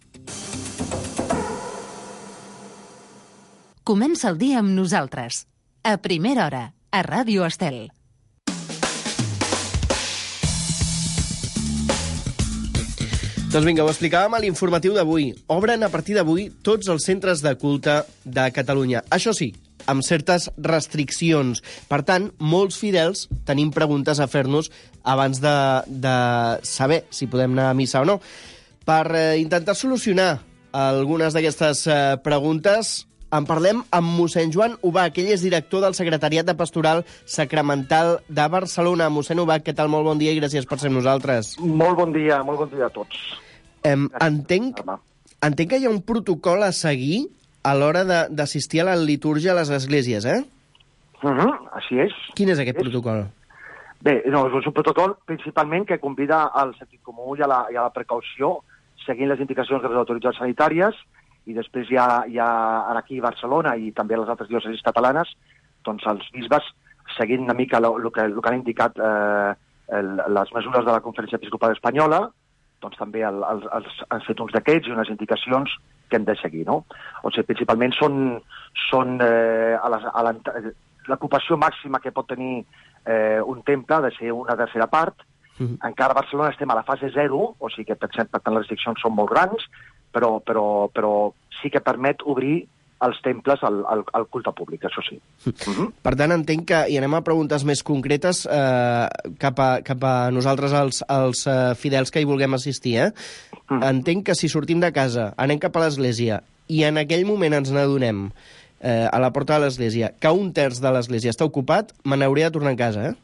Comença el dia amb nosaltres. A primera hora, a Ràdio Estel. Doncs vinga, ho explicàvem a l'informatiu d'avui. Obren a partir d'avui tots els centres de culte de Catalunya. Això sí, amb certes restriccions. Per tant, molts fidels tenim preguntes a fer-nos abans de, de saber si podem anar a missa o no. Per eh, intentar solucionar algunes d'aquestes eh, preguntes, en parlem amb mossèn Joan Ubach. Ell és director del Secretariat de Pastoral Sacramental de Barcelona. Mossèn Ubach, què tal? Molt bon dia i gràcies per ser amb nosaltres. Molt bon dia, molt bon dia a tots. Em, entenc, entenc que hi ha un protocol a seguir a l'hora d'assistir a la litúrgia a les esglésies, eh? Uh-huh, així és. Quin és aquest és. protocol? Bé, no, és un protocol principalment que convida al sentit comú i a la, i a la precaució, seguint les indicacions de les autoritats sanitàries, i després hi ha, hi ha aquí a Barcelona i també a les altres diòcesis catalanes, doncs els bisbes, seguint una mica el que, que han indicat eh, el, les mesures de la Conferència Episcopal Espanyola, doncs també el, el, els, han fet uns d'aquests i unes indicacions que hem de seguir, no? O sigui, principalment són, són eh, a les, a l'ocupació màxima que pot tenir eh, un temple ha de ser una tercera part. Mm-hmm. Encara a Barcelona estem a la fase zero, o sigui que, per exemple, per tant, les restriccions són molt grans, però, però, però sí que permet obrir els temples al, al, al culte públic, això sí. Mm-hmm. Per tant, entenc que, i anem a preguntes més concretes eh, cap, a, cap a nosaltres, els, els eh, fidels que hi vulguem assistir, eh? Mm. Entenc que si sortim de casa, anem cap a l'església, i en aquell moment ens n'adonem eh, a la porta de l'església que un terç de l'església està ocupat, me n'hauré de tornar a casa, eh?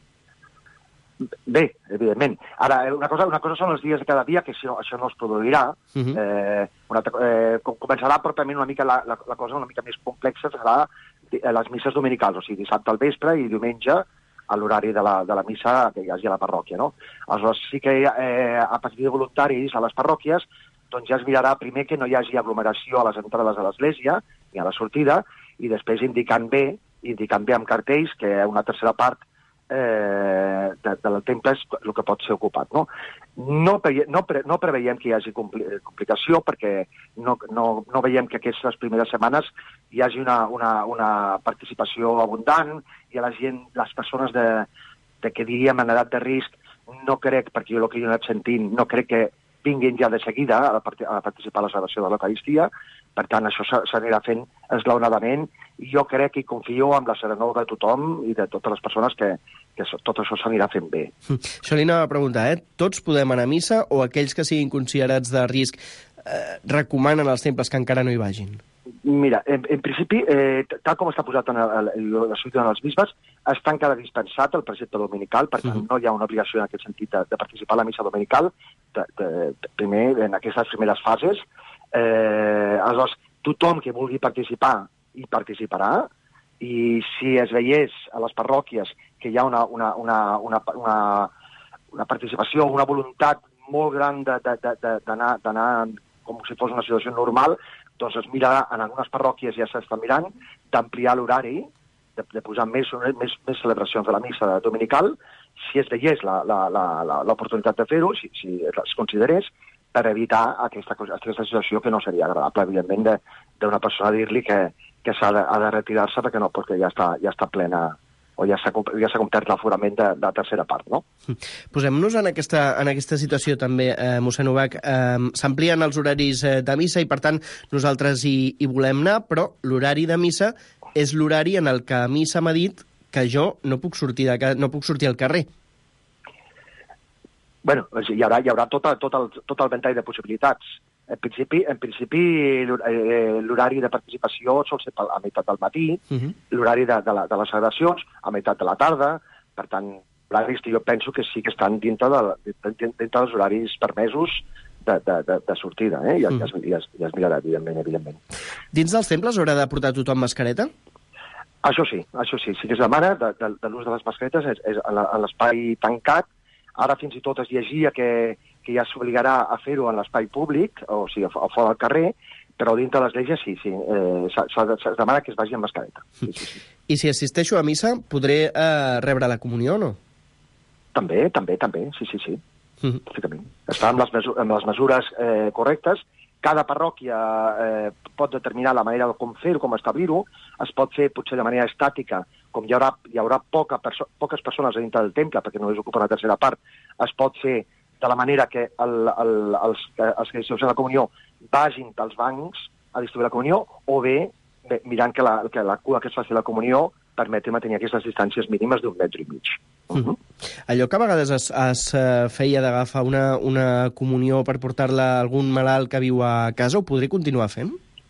Bé, evidentment. Ara, una cosa, una cosa són els dies de cada dia, que això, això no es produirà. Uh-huh. eh, una, eh, començarà pròpiament una mica la, la, la cosa una mica més complexa, serà les misses dominicals, o sigui, dissabte al vespre i diumenge a l'horari de, la, de la missa que hi hagi a la parròquia, no? Aleshores, sí que eh, a partir de voluntaris a les parròquies, doncs ja es mirarà primer que no hi hagi aglomeració a les entrades de l'església ni a la sortida, i després indicant bé, indicant bé amb cartells que una tercera part eh, de, del temple és el que pot ser ocupat. No, no, no, pre, no preveiem que hi hagi compli, complicació perquè no, no, no veiem que aquestes primeres setmanes hi hagi una, una, una participació abundant i a la gent, les persones de, de que diríem en edat de risc, no crec, perquè jo el que jo he anat sentint, no crec que vinguin ja de seguida a, a participar a la celebració de l'Eucaristia. Per tant, això s'anirà fent esglaonadament i jo crec i confio en la serenor de tothom i de totes les persones que, que tot això s'anirà fent bé. Això li anava a preguntar, eh? Tots podem anar a missa o aquells que siguin considerats de risc eh, recomanen als temples que encara no hi vagin? Mira, en, en principi, eh, tal com està posat en l'escriptura dels bisbes, està encara dispensat el precepte dominical, per tant, uh-huh. no hi ha una obligació en aquest sentit de, de participar a la missa dominical, de, de, de, primer, en aquestes primeres fases. Eh, aleshores, tothom que vulgui participar hi participarà, i si es veiés a les parròquies que hi ha una, una, una, una, una, una participació, una voluntat molt gran d'anar com si fos una situació normal, doncs es mirarà, en algunes parròquies ja s'està mirant, d'ampliar l'horari, de, de posar més, més, més celebracions de la missa dominical, si es veiés l'oportunitat de fer-ho, si, si es considerés, per evitar aquesta, aquesta situació que no seria agradable, evidentment, d'una persona dir-li que, que s'ha de, de retirar-se perquè no, perquè ja està, ja està plena, o ja s'ha ja complert l'aforament de, de la tercera part, no? Posem-nos en aquesta, en aquesta situació també, eh, mossèn Ubach. Eh, S'amplien els horaris eh, de missa i, per tant, nosaltres hi, hi volem anar, però l'horari de missa és l'horari en el que a mi se m'ha dit que jo no puc sortir, de, no puc sortir al carrer. Bueno, hi haurà, hi haurà tot, tot, el, tot el ventall de possibilitats. En principi, en principi l'horari de participació sol ser a meitat del matí, uh-huh. l'horari de, de, la, de les celebracions a meitat de la tarda, per tant, l'horaris jo penso que sí que estan dintre, de, dintre dels horaris permesos de, de, de, de sortida, eh? I ja, ja, es, ja, es, ja es mirarà, evidentment, evidentment. Dins dels temples haurà de portar tothom mascareta? Això sí, això sí, sí que es demana de, de, de l'ús de les mascaretes és, és a l'espai tancat. Ara fins i tot es llegia que que ja s'obligarà a fer-ho en l'espai públic, o sigui, a fora del carrer, però dintre les lleis sí, sí, eh, es demana que es vagi amb mascareta. Sí, sí, sí. I si assisteixo a missa, podré eh, rebre la comunió o no? També, també, també, sí, sí, sí. Mm. Està amb les, mesures, amb les mesures eh, correctes. Cada parròquia eh, pot determinar la manera de com fer-ho, com establir-ho. Es pot fer potser de manera estàtica, com hi haurà, hi haurà poca perso poques persones dintre del temple, perquè només ocupa la tercera part, es pot fer de la manera que el, el, els, els que distribueixen la comunió vagin dels bancs a distribuir la comunió, o bé, bé mirant que la, que la cua que es faci la comunió permeti mantenir aquestes distàncies mínimes d'un metre i mig. Uh-huh. Allò que a vegades es, es feia d'agafar una, una comunió per portar-la a algun malalt que viu a casa, ho podré continuar fent?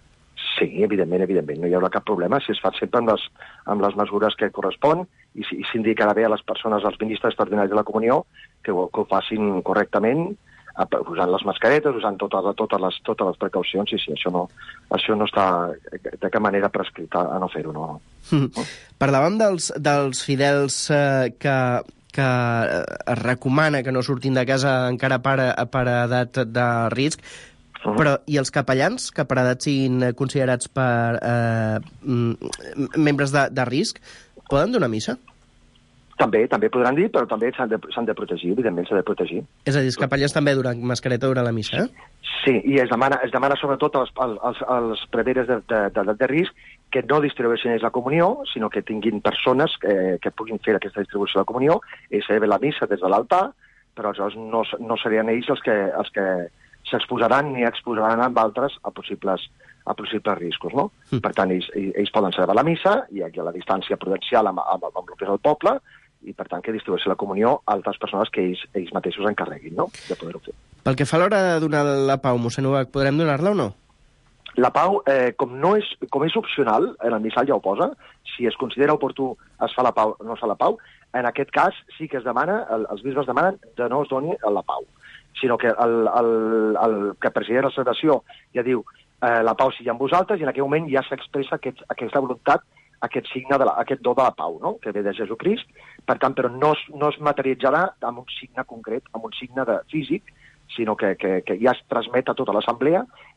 Sí, evidentment, evidentment, no hi haurà cap problema si es fa sempre amb les, amb les mesures que correspon i s'indicarà bé a les persones, als ministres extraordinaris de la comunió, que ho, que ho facin correctament, usant les mascaretes, usant totes, totes, les, totes les precaucions, i sí, això no, això no està de cap manera prescrit a, a no fer-ho, no. Mm. Parlàvem dels, dels fidels eh, que, que es recomana que no surtin de casa encara per, per edat de risc, però i els capellans, que per edat siguin considerats per eh, membres de, de risc, poden donar missa? També, també podran dir, però també s'han de, s'han de protegir, evidentment s'ha de protegir. És a dir, els capellans també duran mascareta durant la missa, eh? Sí, i es demana, es demana sobretot als, als, als preveres de, de, de, de risc que no distribueixin ells la comunió, sinó que tinguin persones que, que puguin fer aquesta distribució de la comunió, i s'ha de fer la missa des de l'altar, però aleshores no, no serien ells els que, els que s'exposaran ni exposaran amb altres a possibles, a possibles riscos, no? Mm. Per tant, ells, ells poden celebrar la missa, i aquí a la distància prudencial amb, amb, amb el que és el poble, i per tant que distribueixi la comunió a altres persones que ells, ells mateixos encarreguin, no?, de poder-ho fer. Pel que fa a l'hora de donar la pau, mossèn Ubach, podrem donar-la o no? La pau, eh, com, no és, com és opcional, en el missal ja ho posa, si es considera oportú es fa la pau, no es fa la pau, en aquest cas sí que es demana, el, els bisbes demanen de no es doni la pau, sinó que el, el, el que presideix la celebració ja diu eh, la pau sigui amb vosaltres, i en aquell moment ja s'expressa aquest, aquesta voluntat, aquest signe, de la, aquest do de la pau, no?, que ve de Jesucrist. Per tant, però no es, no es materialitzarà amb un signe concret, amb un signe de físic, sinó que, que, que ja es transmet a tota l'assemblea,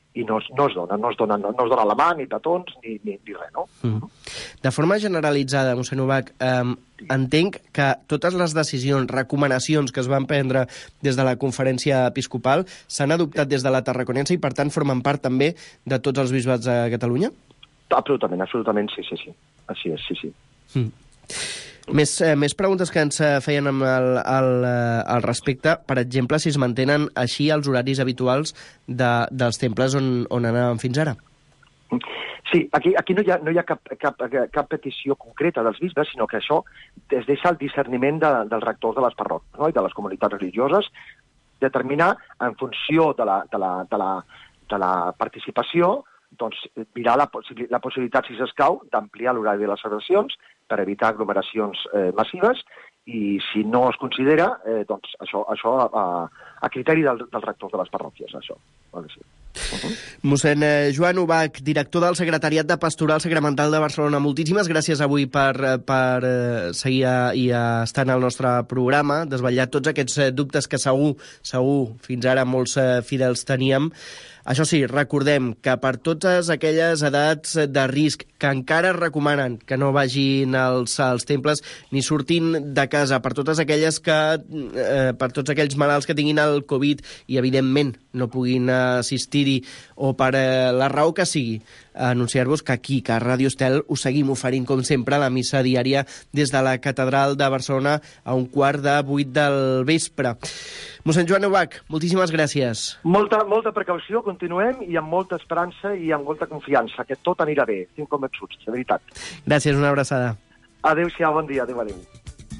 i no, no es dona, no es dona, no, no es dona la mà, ni petons, ni, ni, ni res, no? Mm. De forma generalitzada, mossèn Ubach, eh, entenc que totes les decisions, recomanacions que es van prendre des de la conferència episcopal s'han adoptat des de la Tarraconense i, per tant, formen part també de tots els bisbats de Catalunya? Absolutament, absolutament, sí, sí, sí. Així és, sí, sí. Mm. Més, eh, més preguntes que ens feien amb el, el, el respecte, per exemple, si es mantenen així els horaris habituals de, dels temples on, on anàvem fins ara. Sí, aquí, aquí no hi ha, no hi ha cap, cap, cap petició concreta dels bisbes, sinó que això es deixa el discerniment de, dels rectors de les parròquies, no? I de les comunitats religioses, determinar en funció de la, de la, de la, de la participació, doncs mirar la, la possibilitat, si s'escau, d'ampliar l'horari de les celebracions per evitar aglomeracions eh, massives, i si no es considera, eh, doncs això, això a, a criteri del, dels rectors de les parròquies, això. Vale, sí. Uh-huh. Mossèn Joan Ubach, director del Secretariat de Pastoral Sacramental de Barcelona, moltíssimes gràcies avui per, per seguir i estar en el nostre programa, desvetllar tots aquests dubtes que segur, segur, fins ara molts fidels teníem. Això sí, recordem que per totes aquelles edats de risc que encara es recomanen que no vagin als, als temples ni surtin de casa, per totes aquelles que, eh, per tots aquells malalts que tinguin el Covid i, evidentment, no puguin assistir-hi, o per eh, la raó que sigui, anunciar-vos que aquí, que a Ràdio Estel, us seguim oferint, com sempre, la missa diària des de la Catedral de Barcelona a un quart de vuit del vespre. Mossèn Joan Ubach, moltíssimes gràcies. Molta, molta precaució, continuem, i amb molta esperança i amb molta confiança, que tot anirà bé, estic convençuts, de veritat. Gràcies, una abraçada. Adéu-siau, bon dia, adéu, adéu.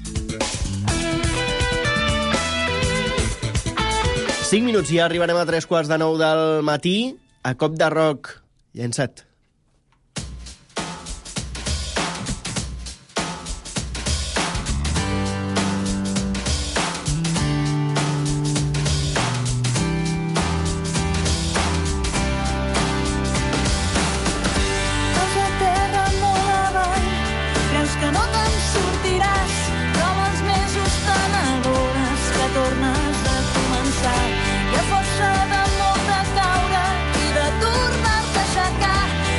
Cinc minuts, ja arribarem a tres quarts de nou del matí, a cop de roc. Llençat. I a força de molt de caure i de tornar-te a aixecar,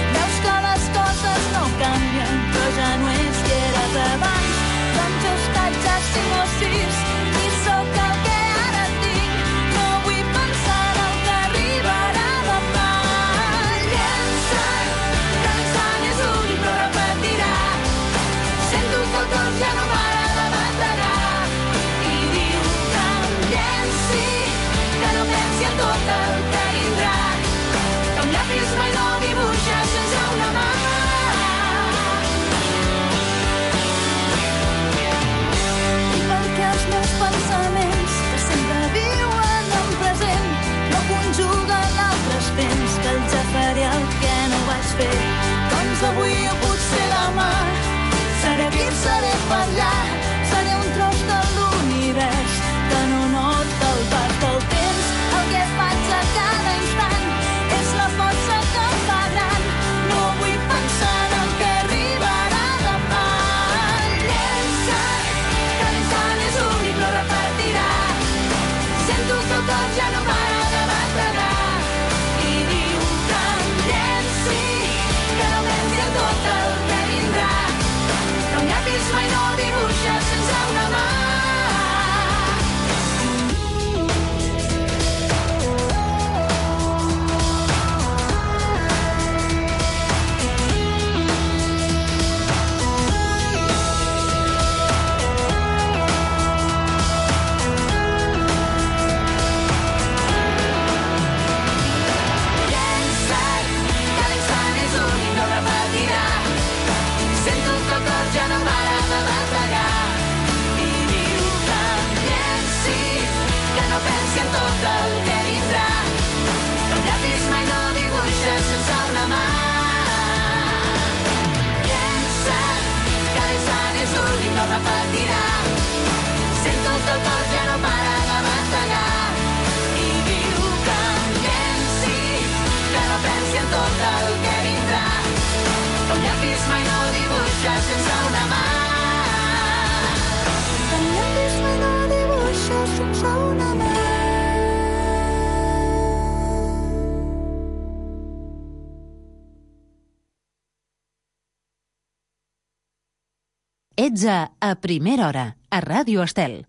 Ets a A Primera Hora, a Ràdio Estel.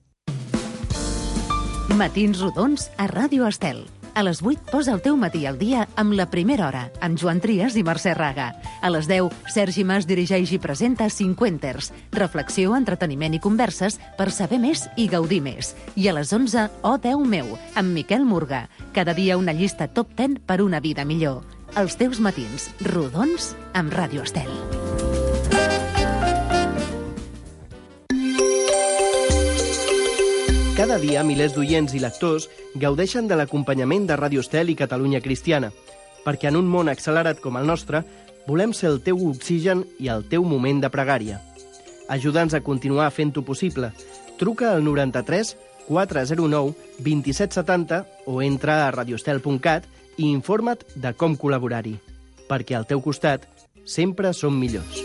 Matins rodons a Ràdio Estel. A les vuit posa el teu matí al dia amb La Primera Hora, amb Joan Trias i Mercè Raga. A les deu, Sergi Mas dirigeix i presenta Cinquenters, reflexió, entreteniment i converses per saber més i gaudir més. I a les onze, Oh Déu meu, amb Miquel Murga. Cada dia una llista top deu per una vida millor. Els teus matins rodons amb Ràdio Estel. Cada dia, milers d'oients i lectors gaudeixen de l'acompanyament de Ràdio Estel i Catalunya Cristiana, perquè en un món accelerat com el nostre, volem ser el teu oxigen i el teu moment de pregària. Ajuda'ns a continuar fent-ho possible. Truca al noranta-tres quatre zero nou vint set setanta o entra a radioestel punt cat i informa't de com col·laborar-hi, perquè al teu costat sempre som millors.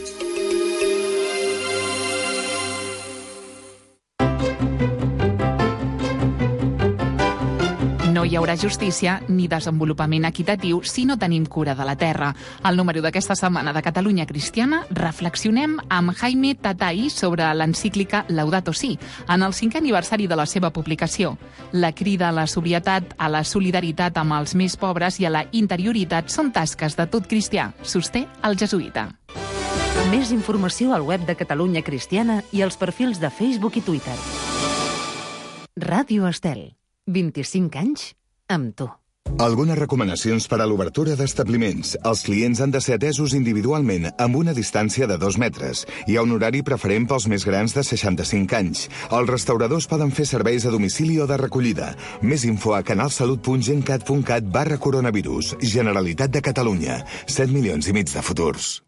No hi haurà justícia ni desenvolupament equitatiu si no tenim cura de la terra. Al número d'aquesta setmana de Catalunya Cristiana reflexionem amb Jaime Tatai sobre l'encíclica Laudato Si, en el cinquè aniversari de la seva publicació. La crida a la sobrietat, a la solidaritat amb els més pobres i a la interioritat són tasques de tot cristià, sosté el jesuïta. Més informació al web de Catalunya Cristiana i als perfils de Facebook i Twitter. Ràdio Estel. vint-i-cinc anys amb tu. Algunes recomanacions per a l'obertura d'establiments. Els clients han de ser atesos individualment amb una distància de dos metres. Hi ha un horari preferent pels més grans de seixanta-cinc anys. Els restauradors poden fer serveis a domicili o de recollida. Més info a canalsalut punt gencat punt cat barra coronavirus. Generalitat de Catalunya. set milions i mig de futurs.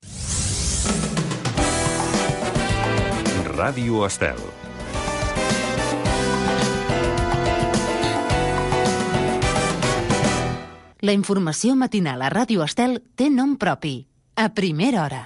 Ràdio Estel. La informació matinal a Ràdio Estel té nom propi. A Primera Hora.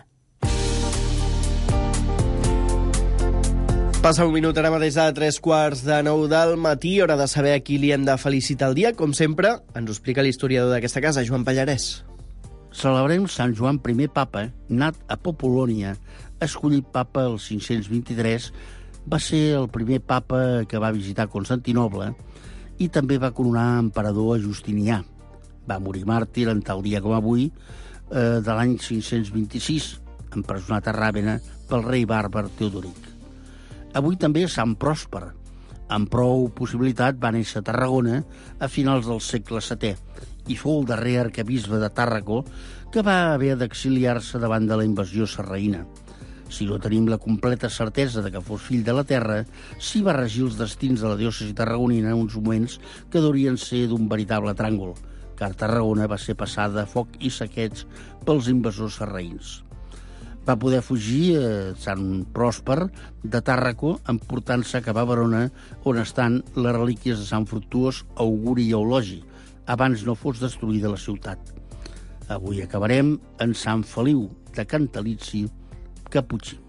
Passa un minut ara mateix de tres quarts de nou del matí, hora de saber a qui li hem de felicitar el dia. Com sempre, ens ho explica l'historiador d'aquesta casa, Joan Pallarès. Celebrem Sant Joan primer papa, nat a Popolònia, escollit papa el cinc-cents vint-i-tres, va ser el primer papa que va visitar Constantinoble i també va coronar emperador a Justinià. Va morir màrtir en tal dia com avui, eh, de l'any cinc-cents vint-i-sis, empresonat a Ràvena pel rei bàrbar Teodoric. Avui també és Sant Pròsper. Amb prou possibilitat va néixer a Tarragona a finals del segle setè i fou el darrer arquebisbe de Tàrraco que va haver d'exiliar-se davant de la invasió sarraïna. Si no tenim la completa certesa de que fos fill de la terra, s'hi va regir els destins de la diòcesi tarragonina en uns moments que deurien ser d'un veritable tràngol, car Tarragona va ser passada a foc i saqueig pels invasors sarraïns. Va poder fugir a Sant Pròsper de Tàrraco, emportant-se cap a Verona, on estan les relíquies de Sant Fructuós, Auguri i Eulogi, abans no fos destruïda la ciutat. Avui acabarem en Sant Feliu de Cantalici, Caputxí.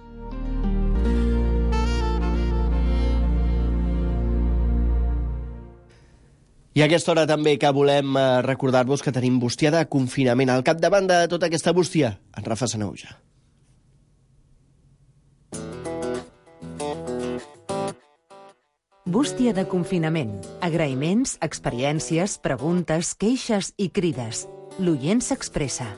I a aquesta hora també que volem recordar-vos que tenim bústia de confinament. Al capdavant de tota aquesta bústia, en Rafa Sanauja. Bústia de confinament. Agraïments, experiències, preguntes, queixes i crides. L'oient s'expressa.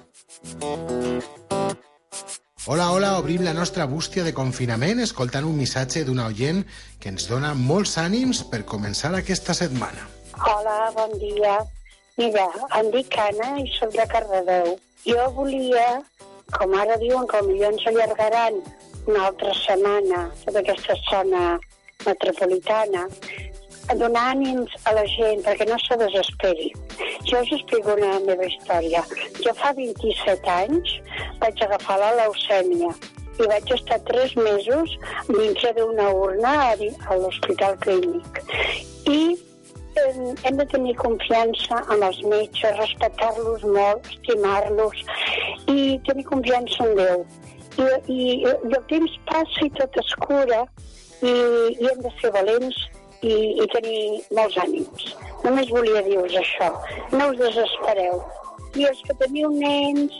Hola, hola, obrim la nostra bústia de confinament escoltant un missatge d'una oient que ens dona molts ànims per començar aquesta setmana. Hola, bon dia. Mira, em dic Anna i soc de Cardedeu. Jo volia, com ara diuen que potser ens allargaran una altra setmana tota aquesta zona metropolitana, donar ànims a la gent perquè no se desesperi. Jo us explico una meva història. Jo fa vint-i-set anys vaig agafar la leucèmia i vaig estar tres mesos dintre d'una urna a l'Hospital Clínic. I hem de tenir confiança en els metges, respectar-los molt, estimar-los i tenir confiança en Déu. I, i, i el temps passa i tot es cura i, i hem de ser valents i, i tenir molts ànims. Només volia dir-vos això. No us desespereu. I els que teniu nens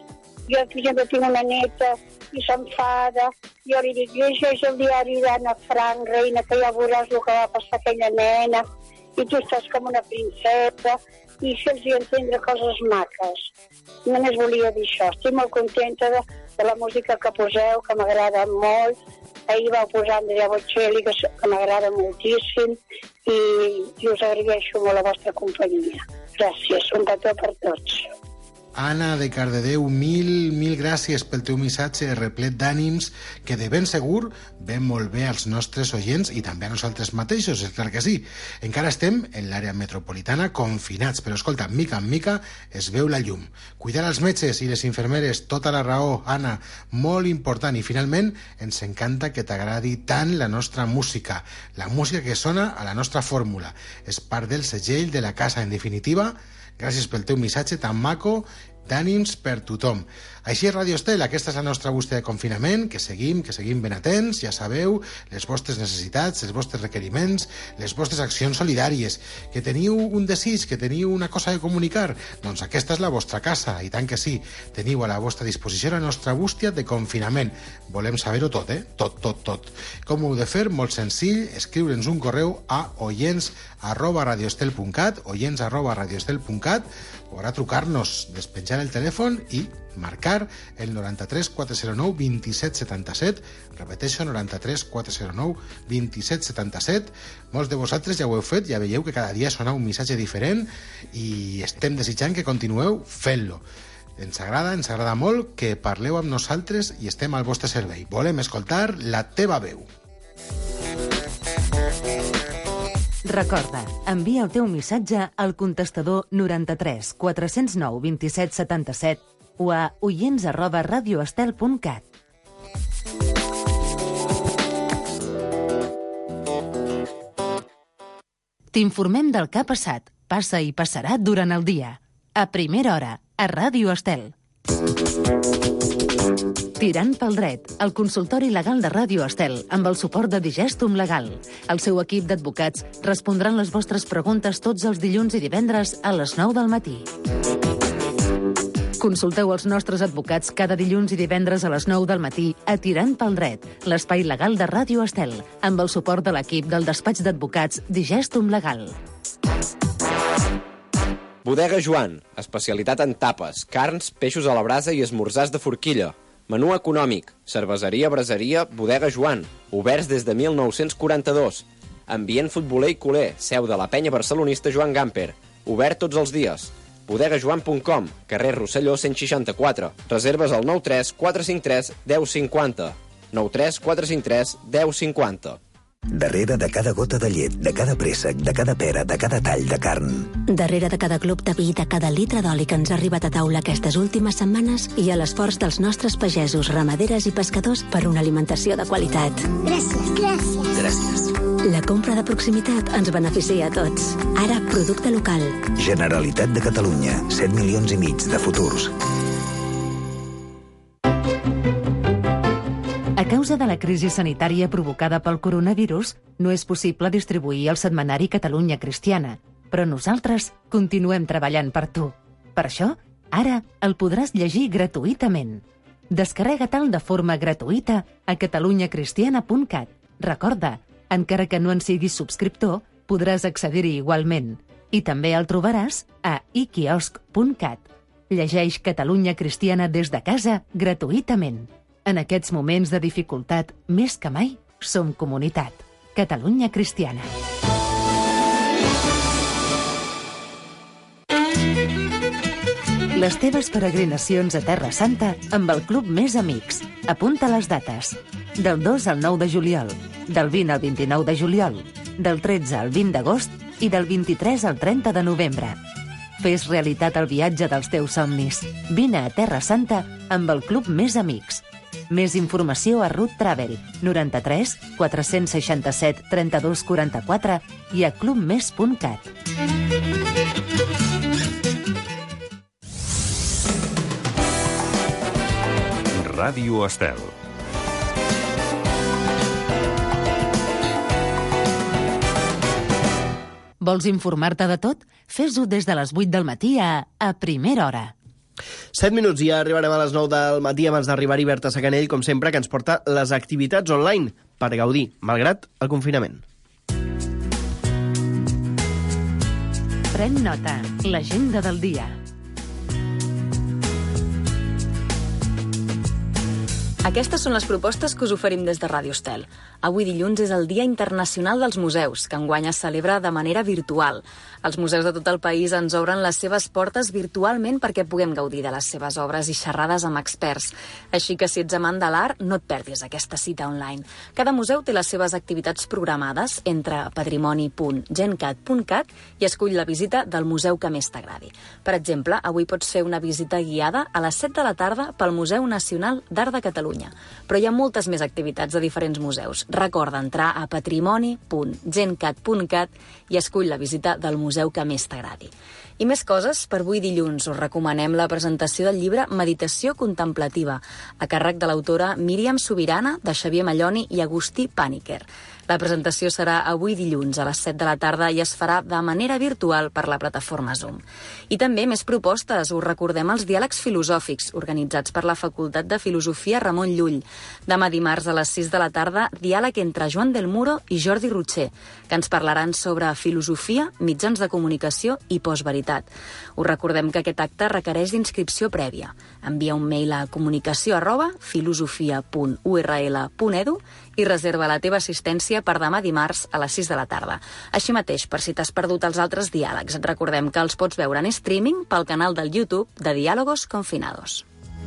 Jo, per exemple, tinc una neta i s'enfada. Jo li dic, llegeix el diari d'Anna Frank, reina, que ja veuràs el que va passar aquella nena, i tu estàs com una princesa, i fer-los entendre coses maques. Només volia dir això. Estic molt contenta de, de la música que poseu, que m'agrada molt. Ahir vau posar Andrea Bocelli, que, que m'agrada moltíssim, i, i us agraeixo molt la vostra companyia. Gràcies, un petó per tots. Anna de Cardedeu, mil, mil gràcies pel teu missatge replet d'ànims que de ben segur ven molt bé als nostres oients i també a nosaltres mateixos, és clar que sí. Encara estem en l'àrea metropolitana confinats, però escolta, mica en mica es veu la llum. Cuidar els metges i les infermeres, tota la raó, Anna, molt important. I finalment ens encanta que t'agradi tant la nostra música, la música que sona a la nostra fórmula. És part del segell de la casa, en definitiva. Gràcies pel teu missatge tan maco d'ànims per tothom. Així és Radio Estel, aquesta és la nostra bústia de confinament, que seguim, que seguim ben atents, ja sabeu, les vostres necessitats, els vostres requeriments, les vostres accions solidàries, que teniu un desig, que teniu una cosa de comunicar, doncs aquesta és la vostra casa, i tant que sí, teniu a la vostra disposició la nostra bústia de confinament. Volem saber-ho tot, eh? Tot, tot, tot. Com ho heu de fer? Molt senzill, escriure'ns un correu a oients arroba radioestel punt cat, oients arroba radioestel punt cat, podrà trucar-nos, despenjar el telèfon i marcar el noranta-tres quatre-cents nou vint-i-set setanta-set, repeteixo, noranta-tres quatre-cents nou vint-i-set setanta-set. Molts de vosaltres ja ho heu fet, ja veieu que cada dia sona un missatge diferent i estem desitjant que continueu fent-lo. Ens agrada, ens agrada molt que parleu amb nosaltres i estem al vostre servei. Volem escoltar la teva veu. Recorda, envia el teu missatge al contestador noranta-tres quatre-cents nou vint-i-set setanta-set o a oients arroba radioestel punt cat. T'informem del que ha passat, passa i passarà durant el dia. A primera hora, a Ràdio Estel. Tirant pel dret, el consultori legal de Ràdio Estel, amb el suport de Digestum Legal. El seu equip d'advocats respondran les vostres preguntes tots els dilluns i divendres a les nou del matí. Consulteu els nostres advocats cada dilluns i divendres a les nou del matí a Tirant pel dret, l'espai legal de Ràdio Estel, amb el suport de l'equip del despatx d'advocats Digestum Legal. Bodega Joan, especialitat en tapes, carns, peixos a la brasa i esmorzars de forquilla. Menú econòmic, cerveseria, braseria, Bodega Joan, oberts des de mil nou-cents quaranta-dos. Ambient futboler i culer, seu de la penya barcelonista Joan Gamper. Obert tots els dies. bodega joan punt com, carrer Rosselló cent seixanta-quatre. Reserves al nou tres quatre cinc tres deu cinquanta. nou tres quatre cinc tres deu cinquanta. Darrere de cada gota de llet, de cada préssec, de cada pera, de cada tall de carn. Darrere de cada glop de vi, de cada litre d'oli que ens ha arribat a taula aquestes últimes setmanes, hi ha l'esforç dels nostres pagesos, ramaderes i pescadors per una alimentació de qualitat. Gràcies, gràcies. Gràcies. La compra de proximitat ens beneficia a tots. Ara, producte local. Generalitat de Catalunya, set milions i mig de futurs. A causa de la crisi sanitària provocada pel coronavirus, no és possible distribuir el setmanari Catalunya Cristiana, però nosaltres continuem treballant per tu. Per això, ara el podràs llegir gratuïtament. Descarrega-te'l de forma gratuïta a catalunya cristiana punt cat. Recorda, encara que no en siguis subscriptor, podràs accedir-hi igualment. I també el trobaràs a i quiosc punt cat. Llegeix Catalunya Cristiana des de casa gratuïtament. En aquests moments de dificultat, més que mai, som comunitat. Catalunya Cristiana. Les teves peregrinacions a Terra Santa amb el Club Més Amics. Apunta les dates. Del dos al nou de juliol, del vint al vint-i-nou de juliol, del tretze al vint d'agost i del vint-i-tres al trenta de novembre. Fes realitat el viatge dels teus somnis. Vine a Terra Santa amb el Club Més Amics. Més informació a Root Travel, noranta-tres quatre-cents seixanta-set trenta-dos quaranta-quatre i a clubmes punt cat. Ràdio Estel. Vols informar-te de tot? Fes-ho des de les vuit del matí a A Primera Hora. set minuts i ja arribarem a les nou del matí abans d'arribar-hi Berta Sacanell, com sempre, que ens porta les activitats online per gaudir, malgrat el confinament. Pren nota, l'agenda del dia. Aquestes són les propostes que us oferim des de Ràdio Estel. Avui dilluns és el Dia Internacional dels Museus, que enguany es celebra de manera virtual. Els museus de tot el país ens obren les seves portes virtualment perquè puguem gaudir de les seves obres i xerrades amb experts. Així que si ets amant de l'art, no et perdis aquesta cita online. Cada museu té les seves activitats programades. Entra a patrimoni punt gencat punt cat i escull la visita del museu que més t'agradi. Per exemple, avui pots fer una visita guiada a les set de la tarda pel Museu Nacional d'Art de Catalunya. Però hi ha moltes més activitats de diferents museus. Recorda entrar a patrimoni punt gencat punt cat i escull la visita del museu que més t'agradi. I més coses, per avui dilluns us recomanem la presentació del llibre Meditació Contemplativa, a càrrec de l'autora Míriam Subirana, de Xavier Malloni i Agustí Pàniker. La presentació serà avui dilluns a les set de la tarda i es farà de manera virtual per la plataforma Zoom. I també més propostes. Us recordem els diàlegs filosòfics organitzats per la Facultat de Filosofia Ramon Llull. Demà dimarts a les sis de la tarda, diàleg entre Joan del Muro i Jordi Rutxer, que ens parlaran sobre filosofia, mitjans de comunicació i postveritat. Us recordem que aquest acte requereix d'inscripció prèvia. Envia un mail a comunicació arroba filosofia punt u erra ele punt edu i reserva la teva assistència per demà dimarts a les sis de la tarda. Així mateix, per si t'has perdut els altres diàlegs, et recordem que els pots veure en streaming pel canal del YouTube de Diálogos Confinados.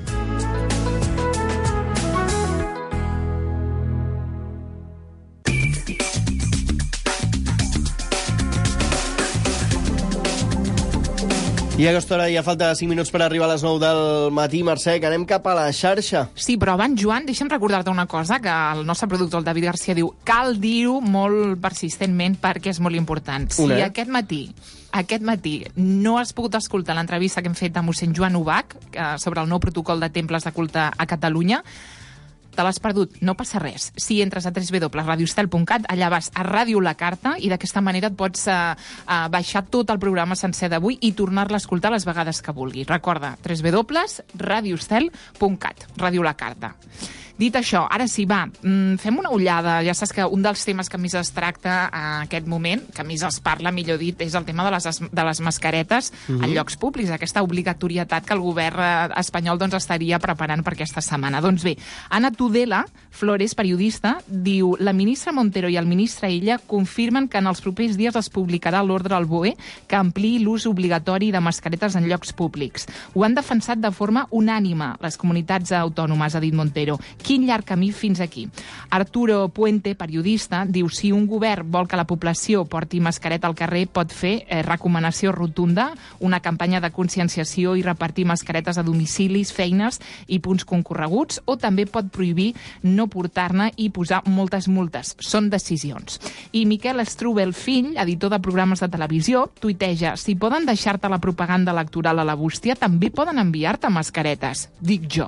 I a aquesta hora ja falta cinc minuts per arribar a les nou del matí. Mercè, que anem cap a la xarxa. Sí, però abans, Joan, deixa'm recordar-te una cosa, que el nostre productor, el David Garcia, diu cal dir-ho molt persistentment perquè és molt important. Si Una. aquest matí aquest matí no has pogut escoltar l'entrevista que hem fet a mossèn Joan Ubach eh, sobre el nou protocol de temples de culte a Catalunya, te l'has perdut, no passa res. Si entres a w w w punt radio estel punt cat, allà vas a Ràdio La Carta i d'aquesta manera et pots uh, uh, baixar tot el programa sencer d'avui i tornar-la a escoltar les vegades que vulguis. Recorda, w w w punt radio estel punt cat, Ràdio La Carta. Dit això, ara sí, va, fem una ullada. Ja saps que un dels temes que més es tracta en aquest moment, que més es parla, millor dit, és el tema de les, de les mascaretes Mhm. en llocs públics, aquesta obligatorietat que el govern espanyol doncs, estaria preparant per aquesta setmana. Doncs bé, Ana Tudela Flores, periodista, diu: la ministra Montero i el ministre Illa confirmen que en els propers dies es publicarà l'ordre al B O E que ampliï l'ús obligatori de mascaretes en llocs públics. Ho han defensat de forma unànime les comunitats autònomes, ha dit Montero. Quin llarg camí fins aquí. Arturo Puente, periodista, diu: si un govern vol que la població porti mascareta al carrer, pot fer eh, recomanació rotunda, una campanya de conscienciació i repartir mascaretes a domicilis, feines i punts concorreguts, o també pot prohibir no portar-ne i posar moltes multes. Són decisions. I Miquel Strubel, fill, editor de programes de televisió, tuiteja: si poden deixar-te la propaganda electoral a la bústia, també poden enviar-te mascaretes. Dic jo.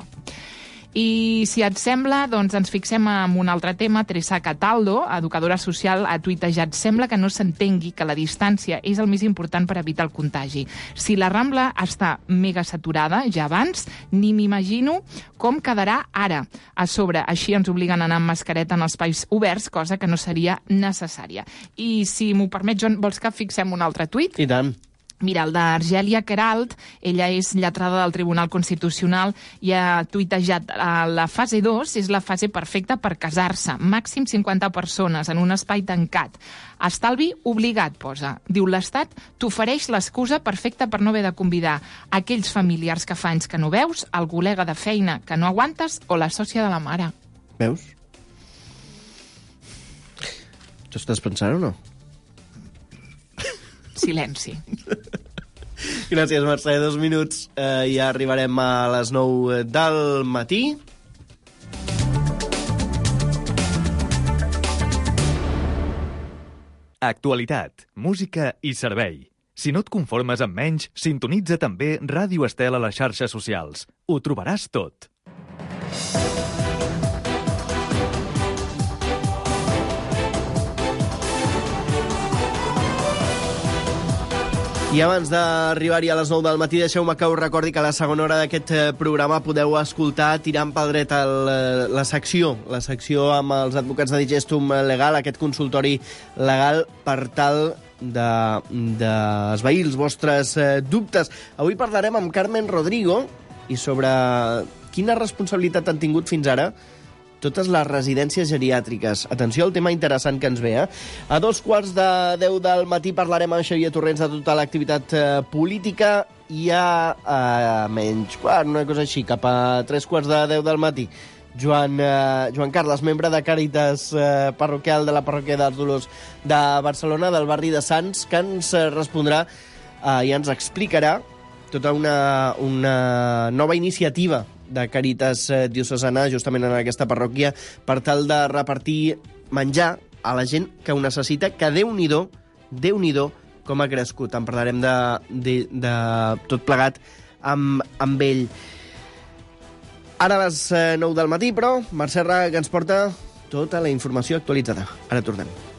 I si et sembla, doncs ens fixem en un altre tema. Teresa Cataldo, educadora social, ha tuitejat: sembla que no s'entengui que la distància és el més important per evitar el contagi. Si la Rambla està mega saturada ja abans, ni m'imagino com quedarà ara. A sobre, així ens obliguen a anar amb mascareta en espais oberts, cosa que no seria necessària. I si m'ho permet, Joan, vols que fixem un altre tuit? I tant. Mira, el d'Argèlia Queralt, ella és lletrada del Tribunal Constitucional i ha tuitejat: la fase dos és la fase perfecta per casar-se, màxim cinquanta persones en un espai tancat. Estalvi obligat, posa. Diu: l'Estat t'ofereix l'excusa perfecta per no haver de convidar aquells familiars que fa anys que no veus, el col·lega de feina que no aguantes o la sòcia de la mare. Veus? Tu estàs pensant o no? Silenci. Gràcies, Mercè. Dos minuts. Eh, ja arribarem a les nou del matí. Actualitat, música i servei. Si no et conformes amb menys, sintonitza també Ràdio Estel a les xarxes socials. Ho trobaràs tot. I abans d'arribar-hi a les nou del matí, deixeu-me que us recordi que a la segona hora d'aquest programa podeu escoltar Tirant pel dret el, la secció, la secció amb els advocats de Digestum Legal, aquest consultori legal per tal de, de esvair els vostres eh, dubtes. Avui parlarem amb Carmen Rodrigo i sobre quina responsabilitat han tingut fins ara totes les residències geriàtriques. Atenció al tema interessant que ens ve, eh? A dos quarts de deu del matí parlarem amb Xavier Torrents de tota l'activitat eh, política i a eh, menys quart, una cosa així, cap a tres quarts de deu del matí. Joan, eh, Joan Carles, membre de Càritas eh, parroquial de la parròquia dels Dolors de Barcelona, del barri de Sants, que ens eh, respondrà eh, i ens explicarà tota una, una nova iniciativa de Càritas diocesana justament en aquesta parròquia per tal de repartir menjar a la gent que ho necessita, que Déu-n'hi-do, Déu-n'hi-do com ha crescut. En parlarem de, de, de tot plegat amb, amb ell. Ara a les nou del matí, però, Mercè Ra, que ens porta tota la informació actualitzada. Ara tornem.